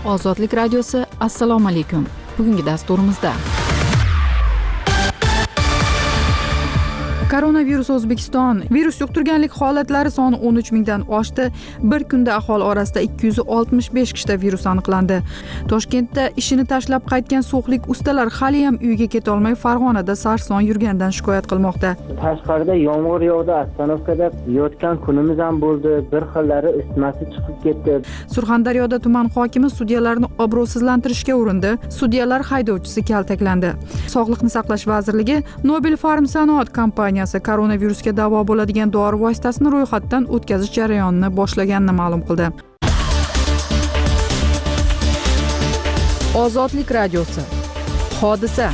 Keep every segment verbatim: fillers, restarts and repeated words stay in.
Ozodlik radiosi, assalomu alaykum. Bugungi dasturimizda koronavirus O'zbekiston virus yuqtirganlik holatlari soni o'n uch mingdan oshdi. Bir kunda aholi orasida ikki yuz oltmish besh kishida virus aniqlandi. Toshkentda ishini tashlab qaytgan so'xlik ustalar hali ham uyga keta olmay Farg'onada sarson yurgandan shikoyat qilmoqda. Tashqarida yomg'ir yog'di, ostanovkada yotgan kunimiz ham bo'ldi. Bir xillari isitmasi chiqib ketdi. Surxondaryoda tuman hokimi sudyalarni obro'sizlantirishga urindi. Sudyalar haydovchisi kaltaklandi. Sog'liqni saqlash vazirligi Nobel Farm sanoat kompaniyasi koronavirusga davo bo'ladigan dori vositasini ro'yxatdan o'tkazish jarayonini boshlaganini ma'lum qildi. Ozodlik radiosi. Hodisa.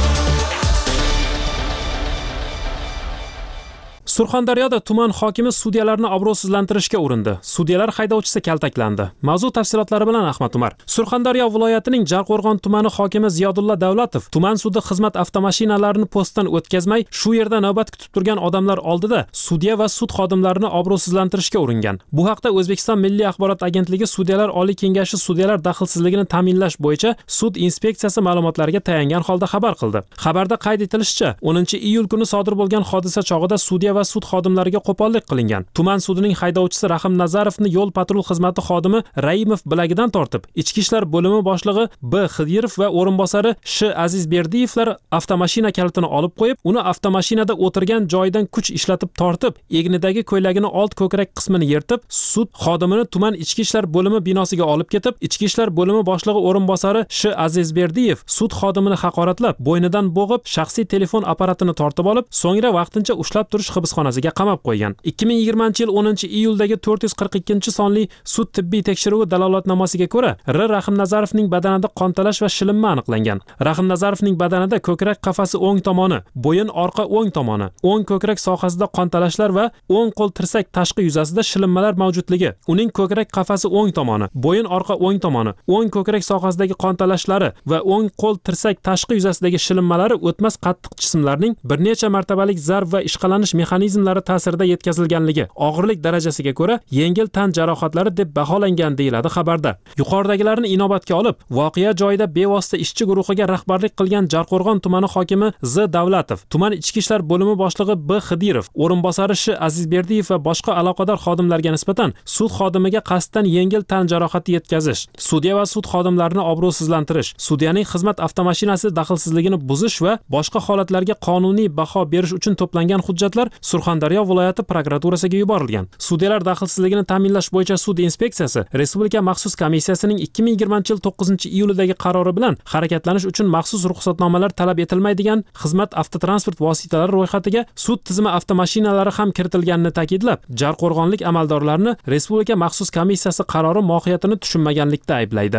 Surxondaryoda tuman hokimi sudyalarni obro'sizlantirishga urindi. Sudyalar haydovchisi kaltaklandi. Mavzu tafsilotlari bilan Ahmad Umar. Surxondaryo viloyatining Jarqo'rg'on tumani hokimi Ziyodulla Davlatov tuman sudi xizmat avtomashinalarini postdan o'tkazmay, shu yerda navbat kutib turgan odamlar oldida sudya va sud xodimlarini obro'sizlantirishga uringan. Bu haqda O'zbekiston Milliy axborot agentligi Sudyalar oliy kengashi sudyalar daxlsizligini ta'minlash bo'yicha sud inspeksiyasi ma'lumotlariga tayangan holda xabar qildi. Xabarda qayd etilishicha, o'ninchi iyul kuni sodir bo'lgan hodisa chog'ida sudya va sud xodimlariga qo'pollik qilingan. Tuman sudining haydovchisi Rahim Nazarovni yo'l patrul xizmati xodimi Raimov bilagidan tortib, Ichki ishlar bo'limi boshlig'i B Xidirov va o'rinbosari Sh Azizberdiyevlar avtomashina kalitini olib qo'yib, uni avtomashinada o'tirgan joyidan kuch ishlatib tortib, egnidagi ko'ylagini old ko'krak qismini yirtib, sud xodimini tuman Ichki ishlar bo'limi binosiga olib ketib, Ichki ishlar bo'limi boshlig'i o'rinbosari Sh Azizberdiyev sud xodimini haqoratlab, bo'ynidan bo'g'ib, shaxsiy telefon apparatini tortib olib, so'ngra vaqtincha ushlab turish hibsxonasiga qamab qo'ygan. ikki ming yigirmanchi yil o'ninchi iyuldagi to'rt yuz qirq ikkinchi sonli sud tibbiy tekshiruvi dalolatnomasiga ko'ra, R Rahim Nazarovning badanida qontalash va shilinma aniqlangan. Rahim Nazarovning badanida ko'krak qafasi o'ng tomoni, bo'yin orqa o'ng tomoni, o'ng ko'krak sohasida qontalashlar va o'ng qo'l tirsak tashqi yuzasida shilinmalar mavjudligi, uning ko'krak qafasi o'ng tomoni, bo'yin orqa o'ng tomoni, o'ng ko'krak sohasidagi qontalashlari va o'ng qo'l tirsak tashqi yuzasidagi shilinmalari o'tmas qattiq jismlarning bir necha martabalik zarb va ishqalanish mexanizmlari ta'sirida yetkazilganligi, og'irlik darajasiga ko'ra yengil tan jarohatlari deb baholangan deyiladi xabarda. Yuqoridagilarni inobatga olib, voqea joyida bevosita ishchi guruhiga rahbarlik qilgan Jarqo'rg'on tumani hokimi Z Davlatov, tuman ichki ishlar bo'limi boshlig'i B Xidirov, o'rinbosari Sh Azizberdiyev va boshqa aloqador xodimlarga nisbatan sud xodimiga qasddan yengil tan jarohati yetkazish, sudya va sud xodimlarini obro'sizlantirish, sudyaning xizmat avtomashinasi daxlsizligini buzish va boshqa holatlarga qonuniy baho berish uchun to'plangan hujjatlar Surxondaryo viloyati prokuraturasiga yuborilgan. Sudyalar daxlsizligini ta'minlash bo'yicha sud inspeksiyasi Respublika maxsus komissiyasining ikki ming yigirmanchi yil to'qqizinchi iyulidagi qarori bilan harakatlanish uchun maxsus ruxsatnomalar talab etilmaydigan xizmat avtotransport vositalari ro'yxatiga sud tizimi avtomashinalari ham kiritilganini ta'kidlab, Jarqo'rg'onlik amaldorlarni Respublika maxsus komissiyasi qarori mohiyatini tushunmaganlikda ayblaydi.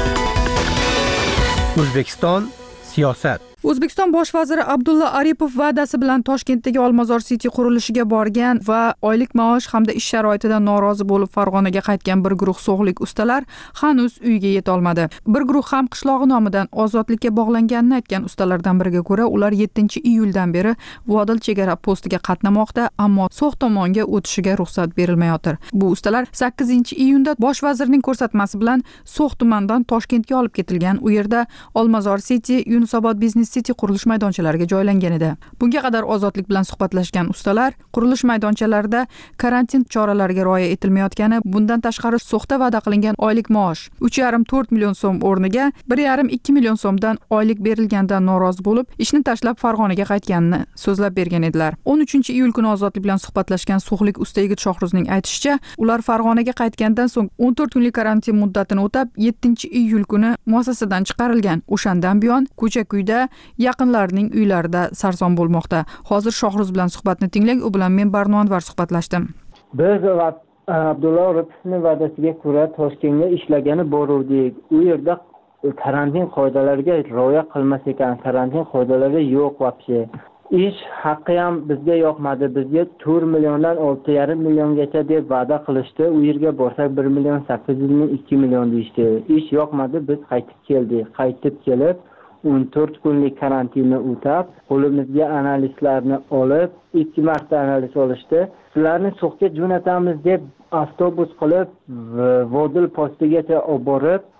O'zbekiston siyosat. O'zbekiston bosh vaziri Abdulla Aripov va'dasi bilan Toshkentdagi Olmazor City qurilishiga borgan va oylik maosh hamda ish sharoitidan norozi bo'lib Farg'onaga qaytgan bir guruh so'xlik ustalar hanuz uyga yeta olmadi. Bir guruh ham qishlog'i nomidan ozodlikka bog'langanini aytgan ustalardan biriga ko'ra, ular yettinchi iyuldan beri Vodil chegara postiga qatnamoqda, ammo so'x tomonga o'tishiga ruxsat berilmayotir. Bu ustalar sakkizinchi iyunda bosh vazirning ko'rsatmasi bilan So'x tumanidan Toshkentga olib ketilgan. U yerda Olmazor City, Yunusobod biznes City qurilish maydonchalariga joylangan edi. Bunga qadar ozodlik bilan suhbatlashgan ustalar qurilish maydonchalarida karantin choralariga rioya etilmayotgani, bundan tashqari So'xda va'da qilingan oylik maosh uch yarim to'rt million so'm o'rniga bir yarim ikki million so'mdan oylik berilganidan norozi bo'lib, ishni tashlab Farg'onaga qaytganini so'zlab bergan edilar. o'n uchinchi iyul kuni ozodlik bilan suhbatlashgan so'xlik usta yigit Shohruzning aytishicha, ular Farg'onaga qaytgandan so'ng o'n to'rt kunlik karantin muddatini o'tab, yettinchi iyul kuni muassasadan chiqarilgan. O'shandan buyon ko'cha-kuyda yaqinlarining uylarida sarson bo'lmoqda. Hozir Shohruz bilan suhbatni tinglang, u bilan men Barno Anvar suhbatlashdim. Biz Abdulla Aripovning va'dasiga ko'ra Toshkentga ishlagani boruvdik. U yerda karantin qoidalariga rioya qilmas ekan, karantin qoidalari yo'q vaqti. Ish haqqi ham bizga yoqmadi. Bizga to'rt milliondan olti yarim milliongacha deb va'da qilishdi. U yerga borsak bir million sakkiz yuz ming ikki million deyishdi. Ish yoqmadi, biz qaytib keldik. Qaytib kelib o'n to'rt kunlik karantinni o'tab, qo'limizga analizlarni olib, ikki marta analiz olishdi. Sizlarni So'xga jo'natamiz deb avtobus qilib Vodil postigacha olib borib,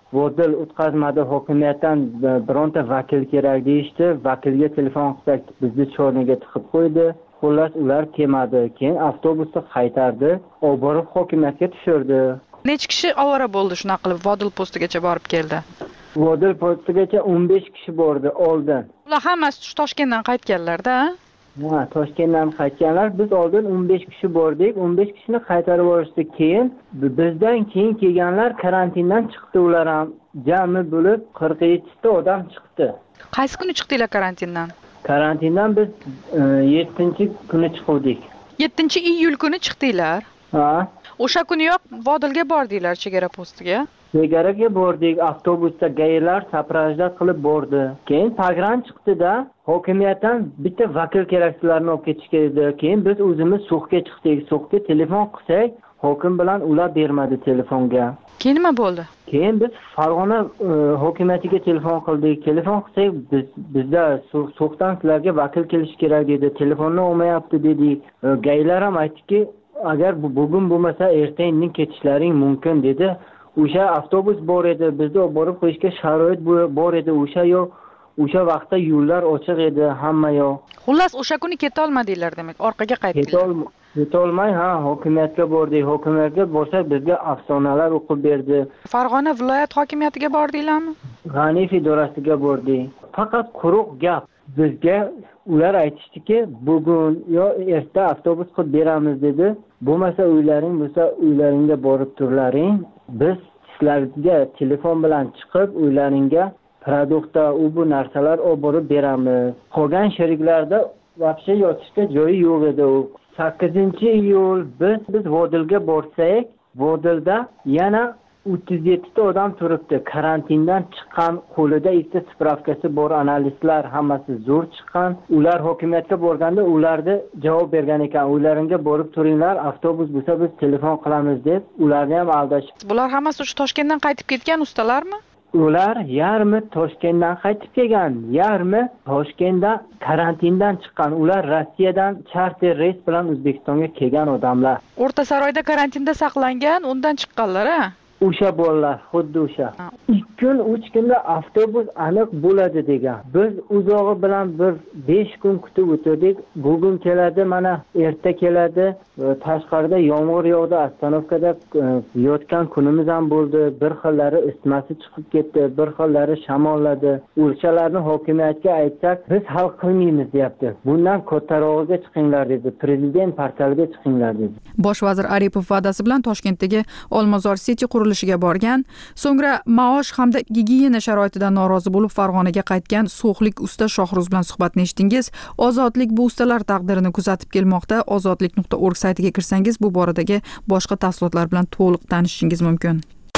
vodil o'tkazmadi, hokimiyatdan bironta vakil kerak deyishdi. Vakilga telefon qilsak bizni chorniga tiqib qo'ydi. Xullas ular kelmadi. Keyin avtobusni qaytardi, olib borib hokimiyatga tushirdi. Necha kishi ovora bo'ldi shunaqa qilib vodil postigacha borib keldi? Vodil postigacha o'n besh kishi bordi oldin. Ular hammasi Toshkentdan qaytganlar-da? Ha, Toshkentdan qaytganlar. Biz oldin o'n besh kishi bordik. o'n besh kishini qaytarib yuborishdi. Keyin bizdan keyin kelganlar karantindan chiqdi ular ham. Jami bo'lib qirq yetti ta odam chiqdi. Qaysi kuni chiqdinglar karantindan? Karantindan biz yettinchi kuni chiqdik. yettinchi iyul kuni chiqdinglar? Ha. O'sha kuniyoq vodilga bordinglar chegara postiga? Chegaraga bordik, avtobusda gaylar saprajda qilib bordi. Keyin pagran chiqdi-da, hokimiyatdan bitta vakil kerak sizlarni olib ketishga edi. Keyin biz o'zimiz so'qqa chiqdik. So'qqa telefon qilsak, hokim bilan ular bermadi telefonga. Keyin nima bo'ldi? Keyin biz Farg'ona e, hokimiyatiga telefon qildik. Telefon qilsak, biz bizda so'qdan sizlarga vakil kelish kerak dedi. Telefonni olmayapti dedik. E, gaylar ham aytdiki, agar bu bugun bo'lmasa ertaga ketishlaring mumkin dedi. O'sha avtobus bor edi, bizni olib borib qo'yishga sharoit bor edi. O'sha yo'q, o'sha vaqtda yo'llar ochiq edi, hamma yo'q. Xullas, o'sha kuni keta olmadinglar demak, orqaga qaytdinglar. Keta olmay, ha, hokimiyatga bordik. Hokimiyatga borsak bizga afsonalar o'qib berdi. Farg'ona viloyat hokimiyatiga bordinglarmi? G'aniyev idorasiga bordik. Faqat quruq gap. Bizga ular aytishdiki, bugun yo erta avtobus qilib beramiz dedi. Bo'lmasa uylaring bo'lsa, uylaringga borib turlaring. Biz sizlarga telefon bilan chiqib, uylaringga produktda u bu narsalar olib borib beramiz. Qolgan sheriklarda vaqti yotishga joyi yo'q edi. sakkizinchi iyul biz biz vodilga borsak, vodilda yana o'ttiz yetti ta odam turibdi. Karantindan chiqqan, qo'lida ikkita spravkasi bor analistlar, hammasi zo'r chiqqan. Ular hokimiyatga borganda ularga javob bergan ekan. Uylaringga borib turinglar, avtobus bo'lsa biz telefon qilamiz deb ularni ham aldashib. Bular hammasi o'sha Toshkentdan qaytib ketgan ustalarmi? Ular yarmi Toshkentdan qaytib kelgan, yarmi Toshkentdan karantindan chiqqan. Ular Rossiyadan charter reys bilan O'zbekistonga kelgan odamlar. O'rta Saroyda karantinda saqlangan, undan chiqqanlar-a? O'sha bolalar, xuddi o'sha. ikki kun, uch kunda avtobus aniq bo'ladi degan. Biz uzog'i bilan bir besh kun kutib o'tirdik. Bugun keladi, mana erta keladi. Tashqarida yomg'ir yog'di, ostanovkada yotgan kunimiz ham bo'ldi. Bir xillari isitmasi chiqib ketdi, bir xillari shamolladi. O'shalarni hokimiyatga aytsak, biz hal qilmaymiz deyapti. Bundan kattarog'iga chiqinglar dedi. Prezident portaliga chiqinglar dedi. Bosh vazir Aripov va'dasi bilan Toshkentdagi Olmazor City qurilishiga borgan, so'ngra maosh hamda gigiyena sharoitidan norozi bo'lib Farg'onaga qaytgan so'xlik usta Shohruz bilan suhbatni eshitdingiz. Ozodlik bu ustalar taqdirini kuzatib kelmoqda. ozodlik nuqta org saytiga kirsangiz bu boradagi boshqa tafsilotlar bilan to'liq tanishishingiz mumkin.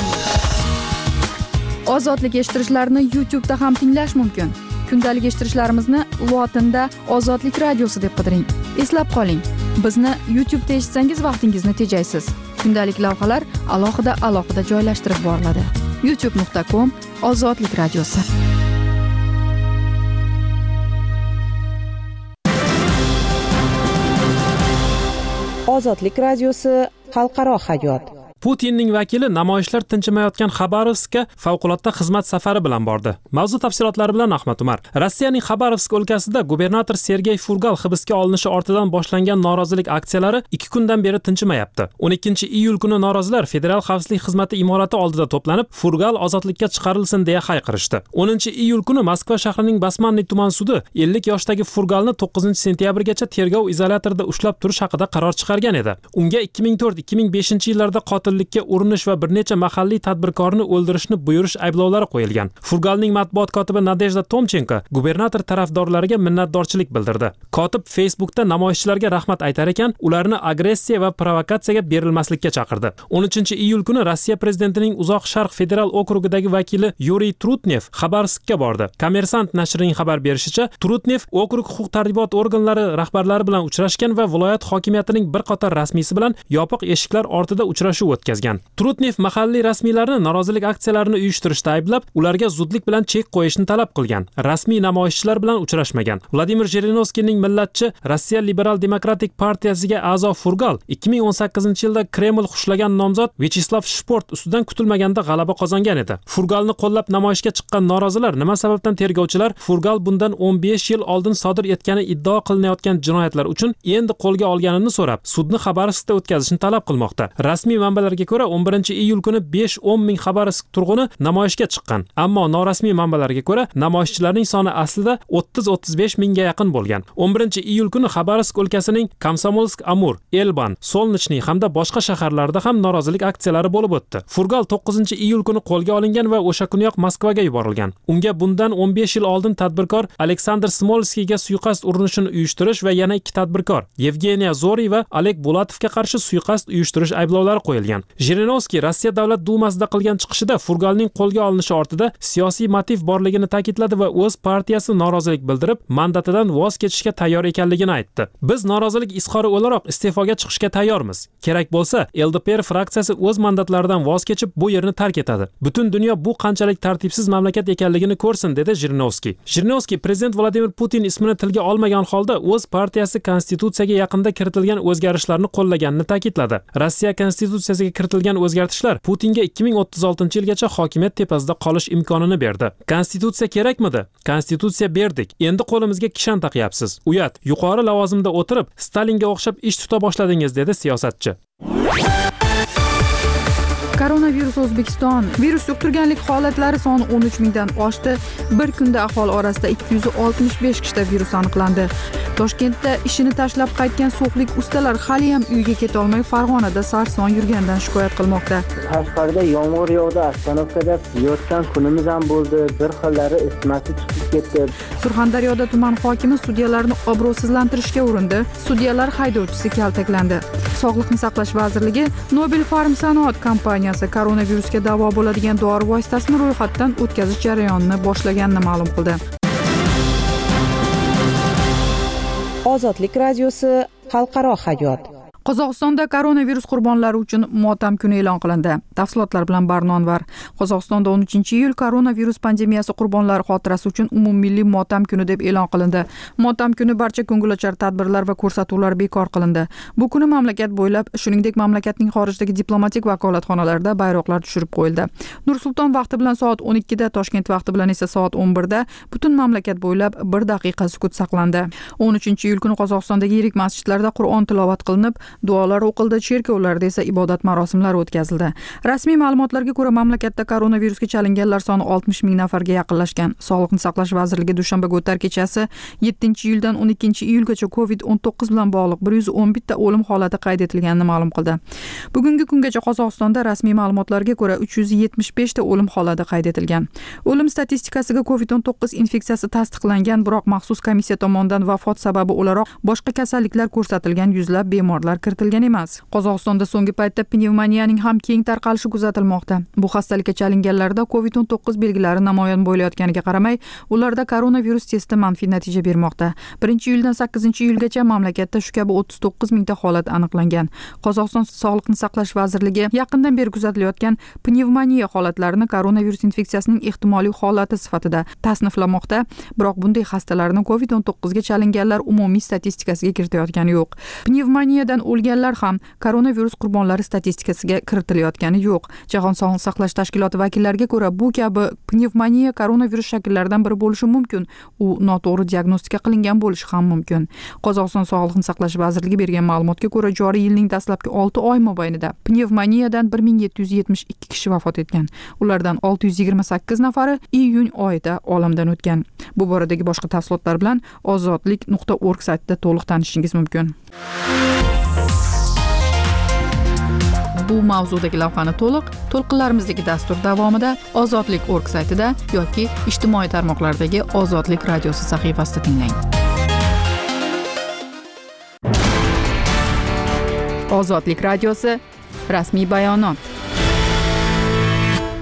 Ozodlik eshittirishlarni YouTube da ham tinglash mumkin. Kundalik eshittirishlarimizni lotinda Ozodlik radiosi deb qidiring. Eslab qoling, bizni YouTube da eshitsangiz vaqtingizni tejaysiz. Kundalik lavhalar alohida alohida joylashtirib boriladi. youtube nuqta com Ozodlik radiosi. Ozodlik radiosi xalqaro hayot. Putinning vakili namoyishlar tinchimayotgan Xabarovskka favqulodda xizmat safari bilan bordi. Mavzu tafsilotlari bilan Ahmad Umar. Rossiyaning Xabarovsk o'lkasida gubernator Sergey Furgal hibsga olinishi ortidan boshlangan norozilik aksiyalari ikki kundan beri tinchimayapti. o'n ikkinchi iyul kuni norozilar Federal xavfsizlik xizmati imorati oldida to'planib, Furgal ozodlikka chiqarilsin deya hayqirishdi. o'ninchi iyul kuni Moskva shahrining Basmanniy tuman sudi ellik yoshdagi Furgalni to'qqizinchi sentyabrgacha tergov izolyatorida ushlab turish haqida qaror chiqargan edi. Unga ikki ming to'rt ikki ming beshinchi yillarda qotil qotillikka urinish va bir necha mahalliy tadbirkorni o'ldirishni buyurish ayblovlari qo'yilgan. Furgalning matbuot kotibi Nadejda Tomchenko gubernator tarafdorlariga minnatdorchilik bildirdi. Kotib Facebookda namoyishchilarga rahmat aytar ekan, ularni agressiya va provokatsiyaga berilmaslikka chaqirdi. o'n uchinchi iyul kuni Rossiya prezidentining Uzoq Sharq federal okrugidagi vakili Yuriy Trutnev Xabarovskka bordi. Kommersant nashrining xabar berishicha, Trutnev okrug huquq-tartibot organlari rahbarlari bilan uchrashgan va viloyat hokimiyatining bir qator rasmiysi bilan yopiq eshiklar ortida uchrashuv o'tkazgan. o'tkazgan. Trutnev mahalliy rasmiylarni norozilik aksiyalarini uyushtirishda ayblab, ularga zudlik bilan chek qo'yishni talab qilgan. Rasmiy namoyishchilar bilan uchrashmagan. Vladimir Jirinovskiyning millatchi Rossiya Liberal Demokratik partiyasiga a'zo Furgal ikki ming o'n sakkizinchi yilda Kreml xushlagan nomzod Vyacheslav Shport ustidan kutilmaganda g'alaba qozongan edi. Furgalni qo'llab namoyishga chiqqan norozilar nima sababdan tergovchilar Furgal bundan o'n besh yil oldin sodir etgani iddao qilinayotgan jinoyatlar uchun endi qo'lga olganini so'rab, sudni Xabarovskda o'tkazishni talab qilmoqda. Rasmiy manbalarga ko'ra, o'n birinchi iyul kuni besh o'n ming Xabarovsk turg'uni namoyishga chiqqan. Ammo norasmiy manbalarga ko'ra, namoyishchilarning soni aslida o'ttiz o'ttiz besh mingga yaqin bo'lgan. o'n birinchi iyul kuni Xabarovsk o'lkasining Komsomolsk, Amur, Elban, Solnichniy hamda boshqa shaharlarda ham norozilik aksiyalari bo'lib o'tdi. Furgal to'qqizinchi iyul kuni qo'lga olingan va o'sha kuniyoq Moskvaga yuborilgan. Unga bundan o'n besh yil oldin tadbirkor Aleksandr Smolskiyga suiqasd urinishini uyushtirish va yana ikki tadbirkor Yevgeniya Zoriy va Oleg Bulatovga qarshi suiqasd uyushtirish ayblovlari qo'yilgan. Jirinovskiy Rossiya davlat dumasida qilgan chiqishida Furgalning qo'lga olinishi ortida siyosiy motiv borligini ta'kidladi va o'z partiyasi norozilik bildirib, mandatidan voz kechishga tayyor ekanligini aytdi. Biz norozilik izhori o'laroq iste'foga chiqishga tayyormiz. Kerak bo'lsa, L D P R fraksiyasi o'z mandatlaridan voz kechib bu yerni tark etadi. Butun dunyo bu qanchalik tartibsiz mamlakat ekanligini ko'rsin, dedi Jirinovskiy. Jirinovskiy prezident Vladimir Putin ismini tilga olmagan holda o'z partiyasi konstitutsiyaga yaqinda kiritilgan o'zgarishlarni qo'llaganini ta'kidladi. Rossiya konstitutsiyasiga kiritilgan o'zgartishlar Putinga ikki ming o'ttiz oltinchi yilgacha hokimiyat tepasida qolish imkonini berdi. Konstitutsiya kerakmidi? Konstitutsiya berdik. Endi qo'limizga kishan taqyapsiz. Uyat, yuqori lavozimda o'tirib, Stalinga o'xshab ish tuta boshladingiz, dedi siyosatchi. Koronavirus O'zbekiston. Virus yuqtirganlik holatlari soni o'n uch mingdan oshdi. Bir kunda aholi orasida ikki yuz oltmish besh kishida virus aniqlandi. Toshkentda ishini tashlab qaytgan so'xlik ustalar hali ham uyga keta olmay Farg'onada sarson yurgandan shikoyat qilmoqda. Tashqarida yomg'ir yog'di, avtomobilda yotgan kunimiz ham bo'ldi. Bir xillari isitmasi chiqib ketdi. Surxondaryoda tuman hokimi sudyalarni obro'sizlantirishga urindi. Sudyalar haydovchisi kaltaklandi. Sog'liqni saqlash vazirligi Nobel Pharm sanoat kompaniyasi koronavirusga davo bo'ladigan dori vositasini ro'yxatdan o'tkazish jarayonini boshlaganini ma'lum qildi. Ozodlik radiosi xalqaro hayot. Qozog'istonda koronavirus qurbonlari uchun motam kuni e'lon qilindi. Tafsilotlar bilan Barno Anvar. Qozog'istonda o'n uchinchi iyul koronavirus pandemiyasi qurbonlari xotirasi uchun umummilliy motam kuni deb e'lon qilindi. Motam kuni barcha ko'ngilochar tadbirlar va ko'rsatuvlar bekor qilindi. Bu kuni mamlakat bo'ylab, shuningdek mamlakatning xorijdagi diplomatik vakolatxonalarida bayroqlar tushirib qo'yildi. Nur-Sulton vaqti bilan soat o'n ikkida, Toshkent vaqti bilan esa soat o'n birda butun mamlakat bo'ylab bir daqiqa sukut saqlandi. o'n uchinchi iyul kuni Qozog'istondagi yirik masjidlarda Qur'on tilovat qilinib, duolar o'qildi, cherkovlarda esa ibodat marosimlari o'tkazildi. Rasmiy ma'lumotlarga ko'ra, mamlakatda koronavirusga chalinganlar soni oltmish ming nafarga yaqinlashgan. Sog'liqni saqlash vazirligi dushanbaga o'tar kechasi yettinchi iyuldan o'n ikkinchi iyulgacha covid o'n to'qqiz bilan bog'liq bir yuz o'n bitta o'lim holati qayd etilganini ma'lum qildi. Bugungi kungacha Qozog'istonda rasmiy ma'lumotlarga ko'ra uch yuz yetmish besh ta o'lim holati qayd etilgan. O'lim statistikasiga covid o'n to'qqiz infeksiyasi tasdiqlangan, biroq maxsus komissiya tomonidan vafot sababi o'laroq boshqa kasalliklar ko'rsatilgan yuzlab bemorlar kiritilgan emas. Qozog'istonda so'nggi paytda pnevmoniyaning ham keng tarqalishi kuzatilmoqda. Bu xastalikka chalinganlarda covid o'n to'qqiz belgilari namoyon bo'layotganiga qaramay, ularda koronavirus testi manfiy natija bermoqda. birinchi iyuldan sakkizinchi iyulgacha mamlakatda shu kabi o'ttiz to'qqiz mingta holat aniqlangan. Qozog'iston Sog'liqni saqlash vazirligi yaqindan beri kuzatilayotgan pnevmoniya holatlarini koronavirus infeksiyasining ehtimoliy holati sifatida tasniflamoqda, biroq bunday xastalarni covid o'n to'qqiz ga chalinganlar umumiy statistikasiga kiritayotgani yo'q. Pnevmoniyadan o'lganlar ham koronavirus qurbonlari statistikasiga kiritilayotgani yo'q. Jahon Sog'liqni saqlash tashkiloti vakillariga ko'ra, bu kabi pnevmoniya koronavirus shakllaridan biri bo'lishi mumkin. U noto'g'ri diagnostika qilingan bo'lishi ham mumkin. Qozog'iston Sog'liqni saqlash vazirligi bergan ma'lumotga ko'ra, joriy yilning dastlabki olti oy mobaynida pnevmoniyadan bir ming yetti yuz yetmish ikki kishi vafot etgan. Ulardan olti yuz yigirma sakkiz nafari iyun oyida olamdan o'tgan. Bu boradagi boshqa tafsilotlar bilan ozodlik nuqta org saytida to'liq tanishishingiz mumkin. Bu mavzudagi lavhani to'liq to'lqinlarimizdagi dastur davomida ozodlik nuqta org saytida yoki ijtimoiy tarmoqlardagi Ozodlik radiosi sahifasida tinglang. Ozodlik radiosi rasmiy bayonot.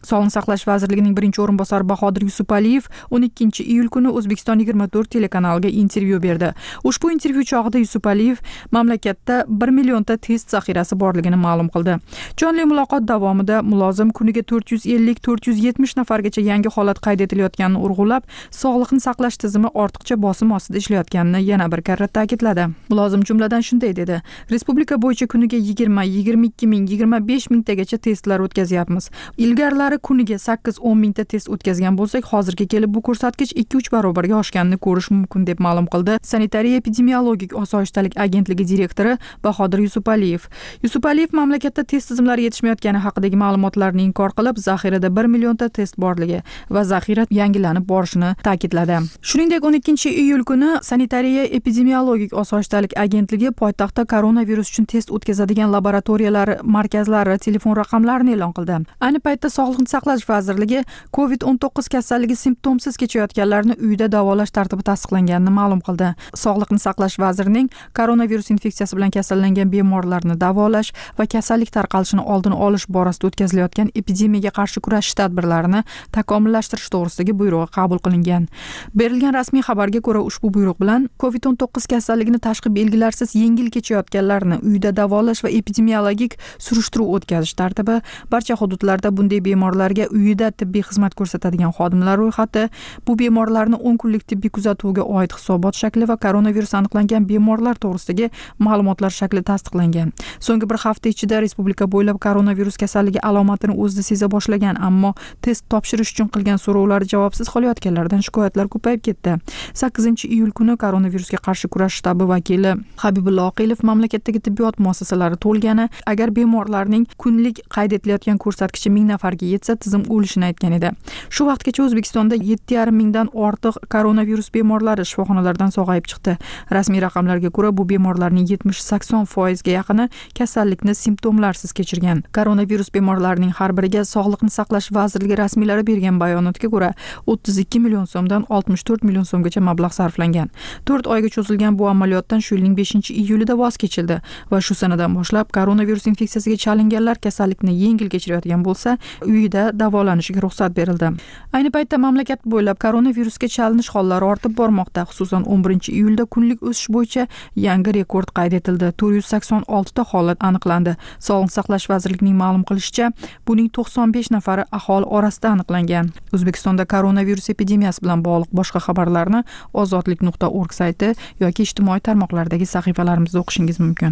Sog'liqni saqlash vazirligining birinchi o'rinbosari Bahodir Yusupaliyev o'n ikkinchi iyul kuni O'zbekiston yigirma to'rt telekanaliga intervyu berdi. Ushbu intervyu chog'ida Yusupaliyev mamlakatda bir millionta test zaxirasi borligini ma'lum qildi. Jonli muloqot davomida mulozim kuniga to'rt yuz ellik to'rt yuz yetmish nafargacha yangi holat qayd etilayotganini urg'ulab, sog'liqni saqlash tizimi ortiqcha bosim ostida ishlayotganini yana bir karra ta'kidladi. Mulozim jumladan shunday dedi: Respublika bo'yicha kuniga yigirma, yigirma ikki ming, yigirma besh mingtagacha testlar o'tkazyapmiz. Ilgarilari kuniga sakkiz o'n mingta test o'tkazgan bo'lsak, hozirga kelib bu ko'rsatkich ikki uch barobarga oshganini ko'rish mumkin deb ma'lum qildi Sanitariya epidemiologik osoyishtalik agentligi direktori Bahodir Yusupaliyev. Yusupaliyev mamlakatda test tizimlari yetishmayotgani haqidagi ma'lumotlarni inkor qilib, zaxirada bir millionta test borligi va zaxira yangilanib borishini ta'kidladi. Shuningdek, o'n ikkinchi iyul kuni Sanitariya epidemiologik osoyishtalik agentligi poytaxtda koronavirus uchun test o'tkazadigan laboratoriyalar markazlari telefon raqamlarini e'lon qildi. Ayni paytda Sog'liqni saqlash vazirligi covid o'n to'qqiz kasalligi simptomsiz kechayotganlarni uyda davolash tartibi tasdiqlanganini ma'lum qildi. Sog'liqni saqlash vazirining koronavirus infeksiyasi bilan kasallangan bemorlarni davolash va kasallik tarqalishini oldini olish borasida o'tkazilayotgan epidemiyaga qarshi kurashish tadbirlarini takomillashtirish to'g'risidagi buyrug'i qabul qilingan. Berilgan rasmiy xabarga ko'ra, ushbu buyruq bilan covid o'n to'qqiz kasalligini tashqi belgilarsiz yengil kechayotganlarni uyda davolash va epidemiologik surishtiruv o'tkazish tartibi, barcha hududlarda bunday bemorlarga uyida tibbiy xizmat ko'rsatadigan xodimlar ro'yxati, bu bemorlarni o'n kunlik tibbiy kuzatuvga oid hisobot shakli va koronavirus aniqlangan bemorlar to'g'risidagi ma'lumotlar shakli tasdiqlangan. So'nggi bir hafta ichida respublika bo'ylab koronavirus kasalligi alomatini o'zida seza boshlagan, ammo test topshirish uchun qilgan so'rovlar javobsiz qolayotganlardan shikoyatlar ko'payib ketdi. sakkizinchi iyul kuni koronavirusga qarshi kurash shtabi vakili Habibullo Oqilov mamlakatdagi tibbiyot muassasalari to'lgani, agar bemorlarning kunlik qayd etilayotgan ko'rsatkichi ming nafarga yetsa, tizim o'lishini aytgan edi. Shu vaqtgacha O'zbekistonda yetti yarim mingdan ortiq koronavirus bemorlari shifoxonalardan sog'ayib chiqdi. Rasmiy raqamlarga ko'ra, bu bemorlarning yetmish sakson foizga yaqini kasallikni simptomlarsiz kechirgan. Koronavirus bemorlarining har biriga Sog'liqni saqlash vazirligi rasmiylari bergan bayonotga ko'ra, o'ttiz ikki million so'mdan oltmish to'rt million so'mgacha mablag' sarflangan. to'rt oyga cho'zilgan bu amaliyotdan shu yilning beshinchi iyulida voz kechildi va shu sanadan boshlab koronavirus infeksiyasiga chalinganlar kasallikni yengil kechirayotgan bo'lsa, uyida davolanishiga ruxsat berildi. Ayni paytda mamlakat bo'ylab koronavirusga chalinish hollari ortib bormoqda. Xususan, o'n birinchi iyulda kunlik o'sish bo'yicha yangi rekord qayd etildi. to'rt yuz sakson olti ta holat aniqlandi. Sog'liqni saqlash vazirligining ma'lum qilishicha, buning to'qson besh nafari aholi orasida aniqlangan. O'zbekistonda koronavirus epidemiyasi bilan bog'liq boshqa xabarlarni ozodlik nuqta org sayti yoki ijtimoiy tarmoqlardagi sahifalarimizda o'qishingiz mumkin.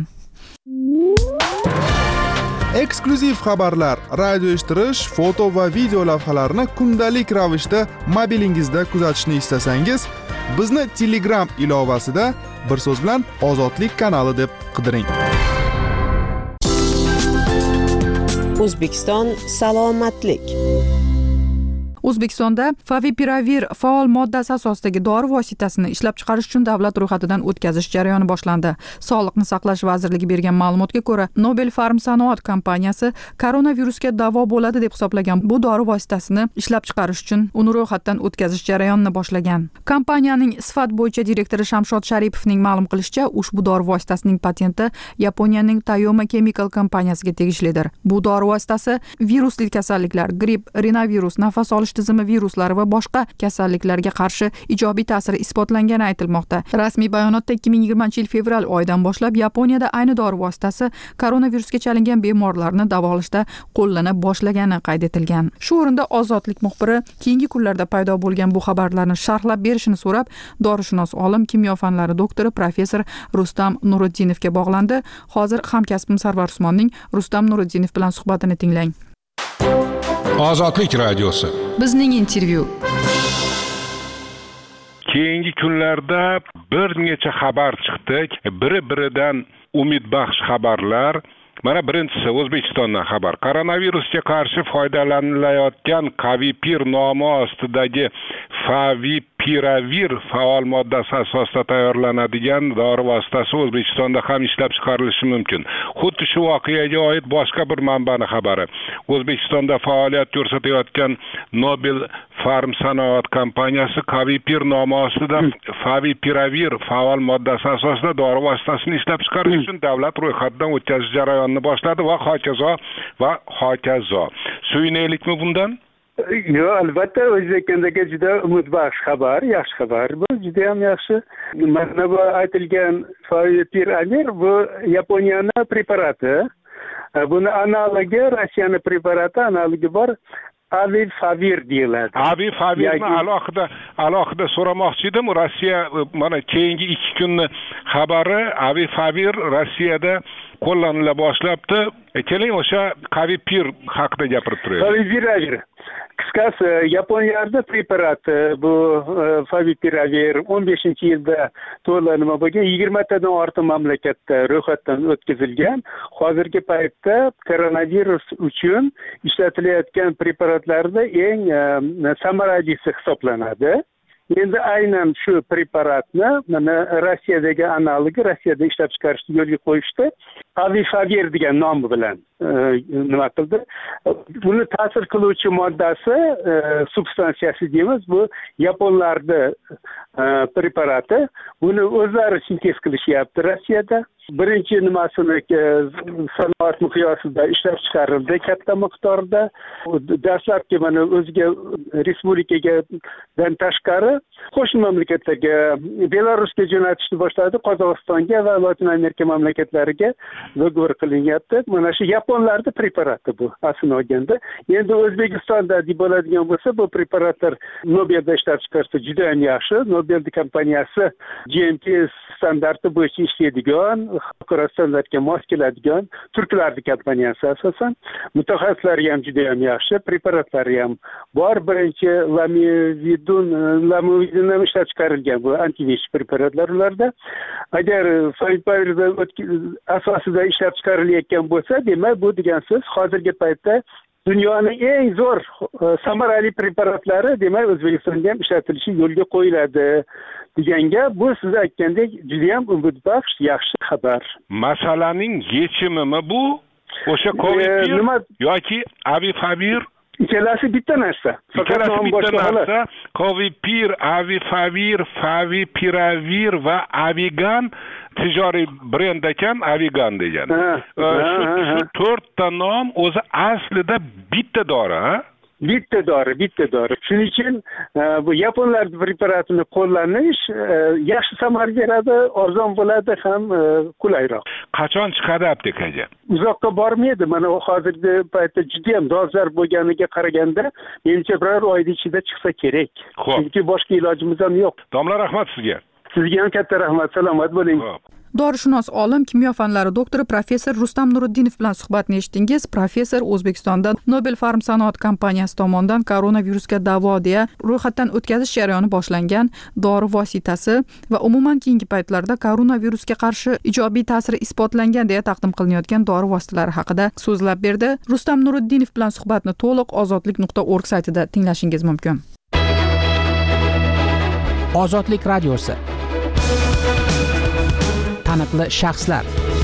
Eksklyuziv xabarlar, radio eshittirish, foto va video lavhalarni kundalik ravishda mobilingizda kuzatishni istasangiz, bizni Telegram ilovasida bir so'z bilan Ozodlik kanali deb qidiring. O'zbekiston salomatlik. O'zbekistonda Favipiravir faol moddasi asosidagi dori vositasini ishlab chiqarish uchun davlat ro'yxatidan o'tkazish jarayoni boshlandi. Sog'liqni saqlash vazirligi bergan ma'lumotga ko'ra, Nobel Pharm sanoat kompaniyasi koronavirusga davo bo'ladi deb hisoblagan bu dori vositasini ishlab chiqarish uchun uni ro'yxatdan o'tkazish jarayonini boshlagan. Kompaniyaning sifat bo'yicha direktori Shamshod Sharipovning ma'lum qilishicha, ushbu dori vositasining patenti Yaponiyaning Tayoma Chemical kompaniyasiga tegishlidir. Bu dori vositasi virusli kasalliklar, gripp, rinovirus, nafas olish tizimi viruslari va boshqa kasalliklarga qarshi ijobiy ta'siri isbotlangani aytilmoqda. Rasmiy bayonotda ikki ming yigirmanchi yil fevral oyidan boshlab Yaponiyada ayni dori vositasi koronavirusga chalingan bemorlarni davolashda qo'llana boshlagani qayd etilgan. Shu o'rinda Ozodlik muxbiri keyingi kunlarda paydo bo'lgan bu xabarlarni sharhlab berishini so'rab, dorishunos olim, kimyo fanlari doktori professor Rustam Nuriddinovga bog'landi. Hozir hamkasbim Sarvar Usmonning Rustam Nuriddinov bilan suhbatini tinglang. Ozodlik radiosi. Bizning intervyu. Keyingi kunlarda bir necha xabar chiqdi. Biri-biridan umidbaxsh xabarlar. Mana birinchisi O'zbekistondan xabar. Koronavirusga qarshi foydalanilayotgan Kavipir nomi ostidagi Favipiravir faol moddasi asosida tayyorlanadigan dori vositasi O'zbekistonda ham ishlab chiqarilishi mumkin. Xuddi shu voqeaga oid boshqa bir manbaning xabari. O'zbekistonda faoliyat ko'rsatayotgan Nobel Pharm sanoat kompaniyasi Kavipir nomi ostida Favipiravir faol moddasi asosida dori vositasini ishlab chiqarish uchun davlat ro'yxatidan o'tkazish jarayonini boshladi va hokazo va hokazo. Suyunaylikmi bundan? Yo'q, albatta O'zbekistondagi juda umidbaxsh xabar, yaxshi xabar. Bu juda ham yaxshi. Mana bu aytilgan Favipiravir bu Yaponiyaning preparati. Buni analogi Rossiyaning preparati, analogi bor. Avifavir deyiladi. Avifavirni alohida alohida so'ramoqchi edim. Rossiya mana keyingi ikki kunni xabari Avifavir Rossiyada qo'llanila boshlabdi. Keling o'sha Avipir haqida gapirib turaylik. Favipiravir. Qisqasi Yaponiyada preparati bu Favipiravir o'n beshinchi yilda to'la nima bo'lgan, yigirmatadan ortiq mamlakatda ro'yxatdan o'tkazilgan. Hozirgi paytda koronavirus uchun ishlatilayotgan preparatlarda eng samaralisi hisoblanadi. Endi aynan shu preparatni mana Rossiyadagi analogi Rossiyada ishlab chiqarishni yo'lga qo'yishdi. Avifavir degan nom bilan nima qildi? Buni ta'sir qiluvchi moddasi, substansiyasi deymiz, bu yaponlarning preparati. Buni o'zlari sintez qilishyapti Rossiyada. Birinchi nimasini sanoat miqyosida ishlab chiqarildi katta miqdorda. Dastlabki mana o'ziga respublikadan tashqari qo'shni mamlakatlarga, Belarusga jo'natishni boshladi, Qozog'istonga va Latin Amerika mamlakatlariga dogovor qilinyapti. Mana shu yaponlarning preparati bu aslini olganda. Endi O'zbekistonda deb bo'ladigan bo'lsa, bu preparatlar Nobelda ishlab chiqarsa juda ham yaxshi. Nobel kompaniyasi G M P standarti bo'yicha ishlaydigan, xalqaro standartga mos keladigan turklarning kompaniyasi asosan. Mutaxassislari ham juda ham yaxshi, preparatlari ham bor. Birinchi Lamivudin, Lamivudin ham ishlab chiqarilgan bu antivirus preparatlar ularda. Agar Favipiravir asosida ishlab chiqarilayotgan bo'lsa, demak bu degan so'z hozirgi paytda dunyoning eng zo'r samarali preparatlari demak O'zbekistonda ham ishlatilishi yo'lga qo'yiladi deganga, bu siz aytgandek juda ham umidbaxsh, yaxshi xabar. Masalaning yechimimi bu? O'sha Avipir yoki Avifavir? Ikkalasi bitta narsa. Faqat nom bitta narsa. Avipir, Avifavir, Favipiravir va Avigan tijoriy brend ekan, Avigan degan. Shu to'rtta nom o'zi aslida bitta dori, ha? Bitta dori, bitta dori. Shuning uchun bu yaponlar preparatini qo'llanish yaxshi samara beradi, arzon bo'ladi ham qulayroq. Qachon chiqadi aptekaga? Uzoqqa bormaydi. Mana hozirgi paytda juda ham dolzarb bo'lganiga qaraganda, menimcha bir oyda ichida chiqsa kerak. Chunki boshqa ilojimiz ham yo'q. Domla, rahmat sizga. Sizga ham katta rahmat. Salomat bo'ling. Dorishunos olim, kimyo fanlari doktori professor Rustam Nuriddinov bilan suhbatni eshitdingiz. Professor O'zbekistonda Nobel Pharm sanoat kompaniyasi tomonidan koronavirusga davo deya ro'yxatdan o'tkazish jarayoni boshlangan dori vositasi va umuman keyingi paytlarda koronavirusga qarshi ijobiy ta'siri isbotlangan deya taqdim qilinayotgan dori vositalari haqida so'zlab berdi. Rustam Nuriddinov bilan suhbatni to'liq ozodlik nuqta org saytida tinglashingiz mumkin. Ozodlik radiosi. Taniqli shaxslar.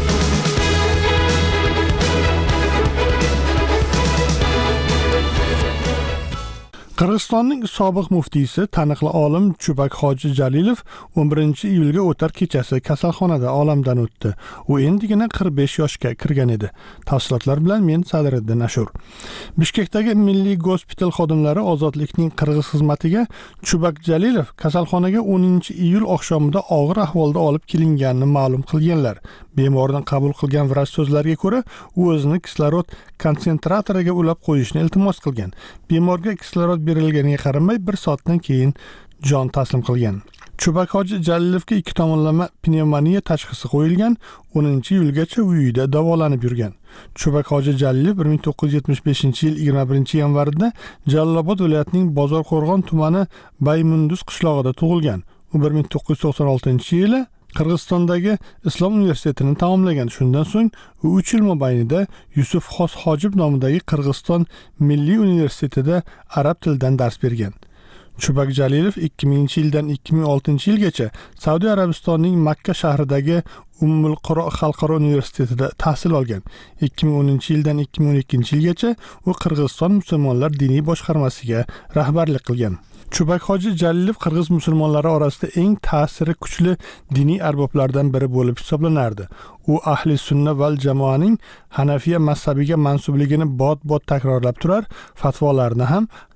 Qirg'izistonning sobiq muftiysi, taniqli olim Chubak Hoji Jalilov o'n birinchi iyulga o'tar kechasi kasalxonada olamdan o'tdi. U endigina qirq besh yoshga kirgan edi. Tafsilotlar bilan men Sadriddin Ashur. Bishkekdagi Milliy gospital xodimlari ozodlikning qirg'iz xizmatiga Chubak Jalilov kasalxonaga o'ninchi iyul oqshomida og'ir ahvolda olib kelinganini ma'lum qilganlar. Bemordan qabul qilgan vrach so'zlariga ko'ra, u o'zini kislorod konsentratoriga ulab qo'yishni iltimos qilgan. Bemorga kislorod berilganiga qaramay bir soatdan keyin jon taslim qilgan. Chubak Hoji Jalilovga ikki tomonlama pnevmoniya tashxisi qo'yilgan, o'ninchi iyulgacha uyida davolanib yurgan. Chubak Hoji Jalilov bir ming to'qqiz yuz yetmish beshinchi yil yigirma birinchi yanvarida Jalolobod viloyatining Bozorqo'rg'on tumani Baymunduz qishlog'ida tug'ilgan. U bir ming to'qqiz yuz to'qson oltinchi yili Qirg'izistondagi Islom universitetini tamomlagan. Shundan so'ng u uch yil mobaynida Yusuf Xos Hojib nomidagi Qirg'iziston Milliy universitetida arab tilidan dars bergan. Chubak Jalilov ikki minginchi yildan ikki ming oltinchi yilgacha Saudiya Arabistonining Makka shahridagi Ummul Quro xalqaro universitetida tahsil olgan. ikki ming o'ninchi yildan ikki ming o'n ikkinchi yilgacha u Qirg'iziston musulmonlar diniy boshqarmasiga rahbarlik qilgan. Chubak Hoji Jalilov qirg'iz musulmonlari orasida eng ta'siri kuchli diniy arboblardan biri bo'lib hisoblanardi. U ahli sunna val jamoaning Hanafiya mazhabiga mansubligini bot-bot takrorlab turar, fatvolarini ham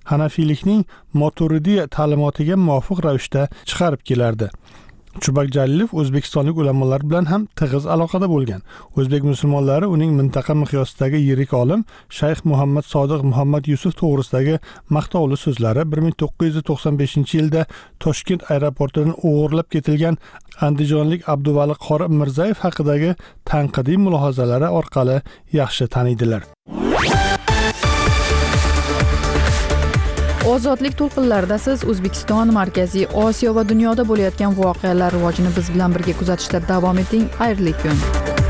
hanafiylikning Maturidiya ta'limotiga muvofiq ravishda chiqarib kelardi. Chubak Jalilov o'zbekistonlik ulamolar bilan ham tig'iz aloqada bo'lgan. O'zbek musulmonlari uning mintaqa miqyosidagi yirik olim Shayx Muhammad Sodiq Muhammad Yusuf to'g'risidagi maqtovli so'zlari bir ming to'qqiz yuz to'qson beshinchi yilda Toshkent aeroportidan o'g'irlab ketilgan andijonlik Abduvali Qori Mirzayev haqidagi tanqidiy mulohazalari orqali yaxshi taniydilar. Ozodlik to'lqinlarida siz O'zbekiston, Markaziy Osiyo va dunyoda bo'layotgan voqealar rivojini biz bilan birga kuzatishda davom eting. Xayrli kun.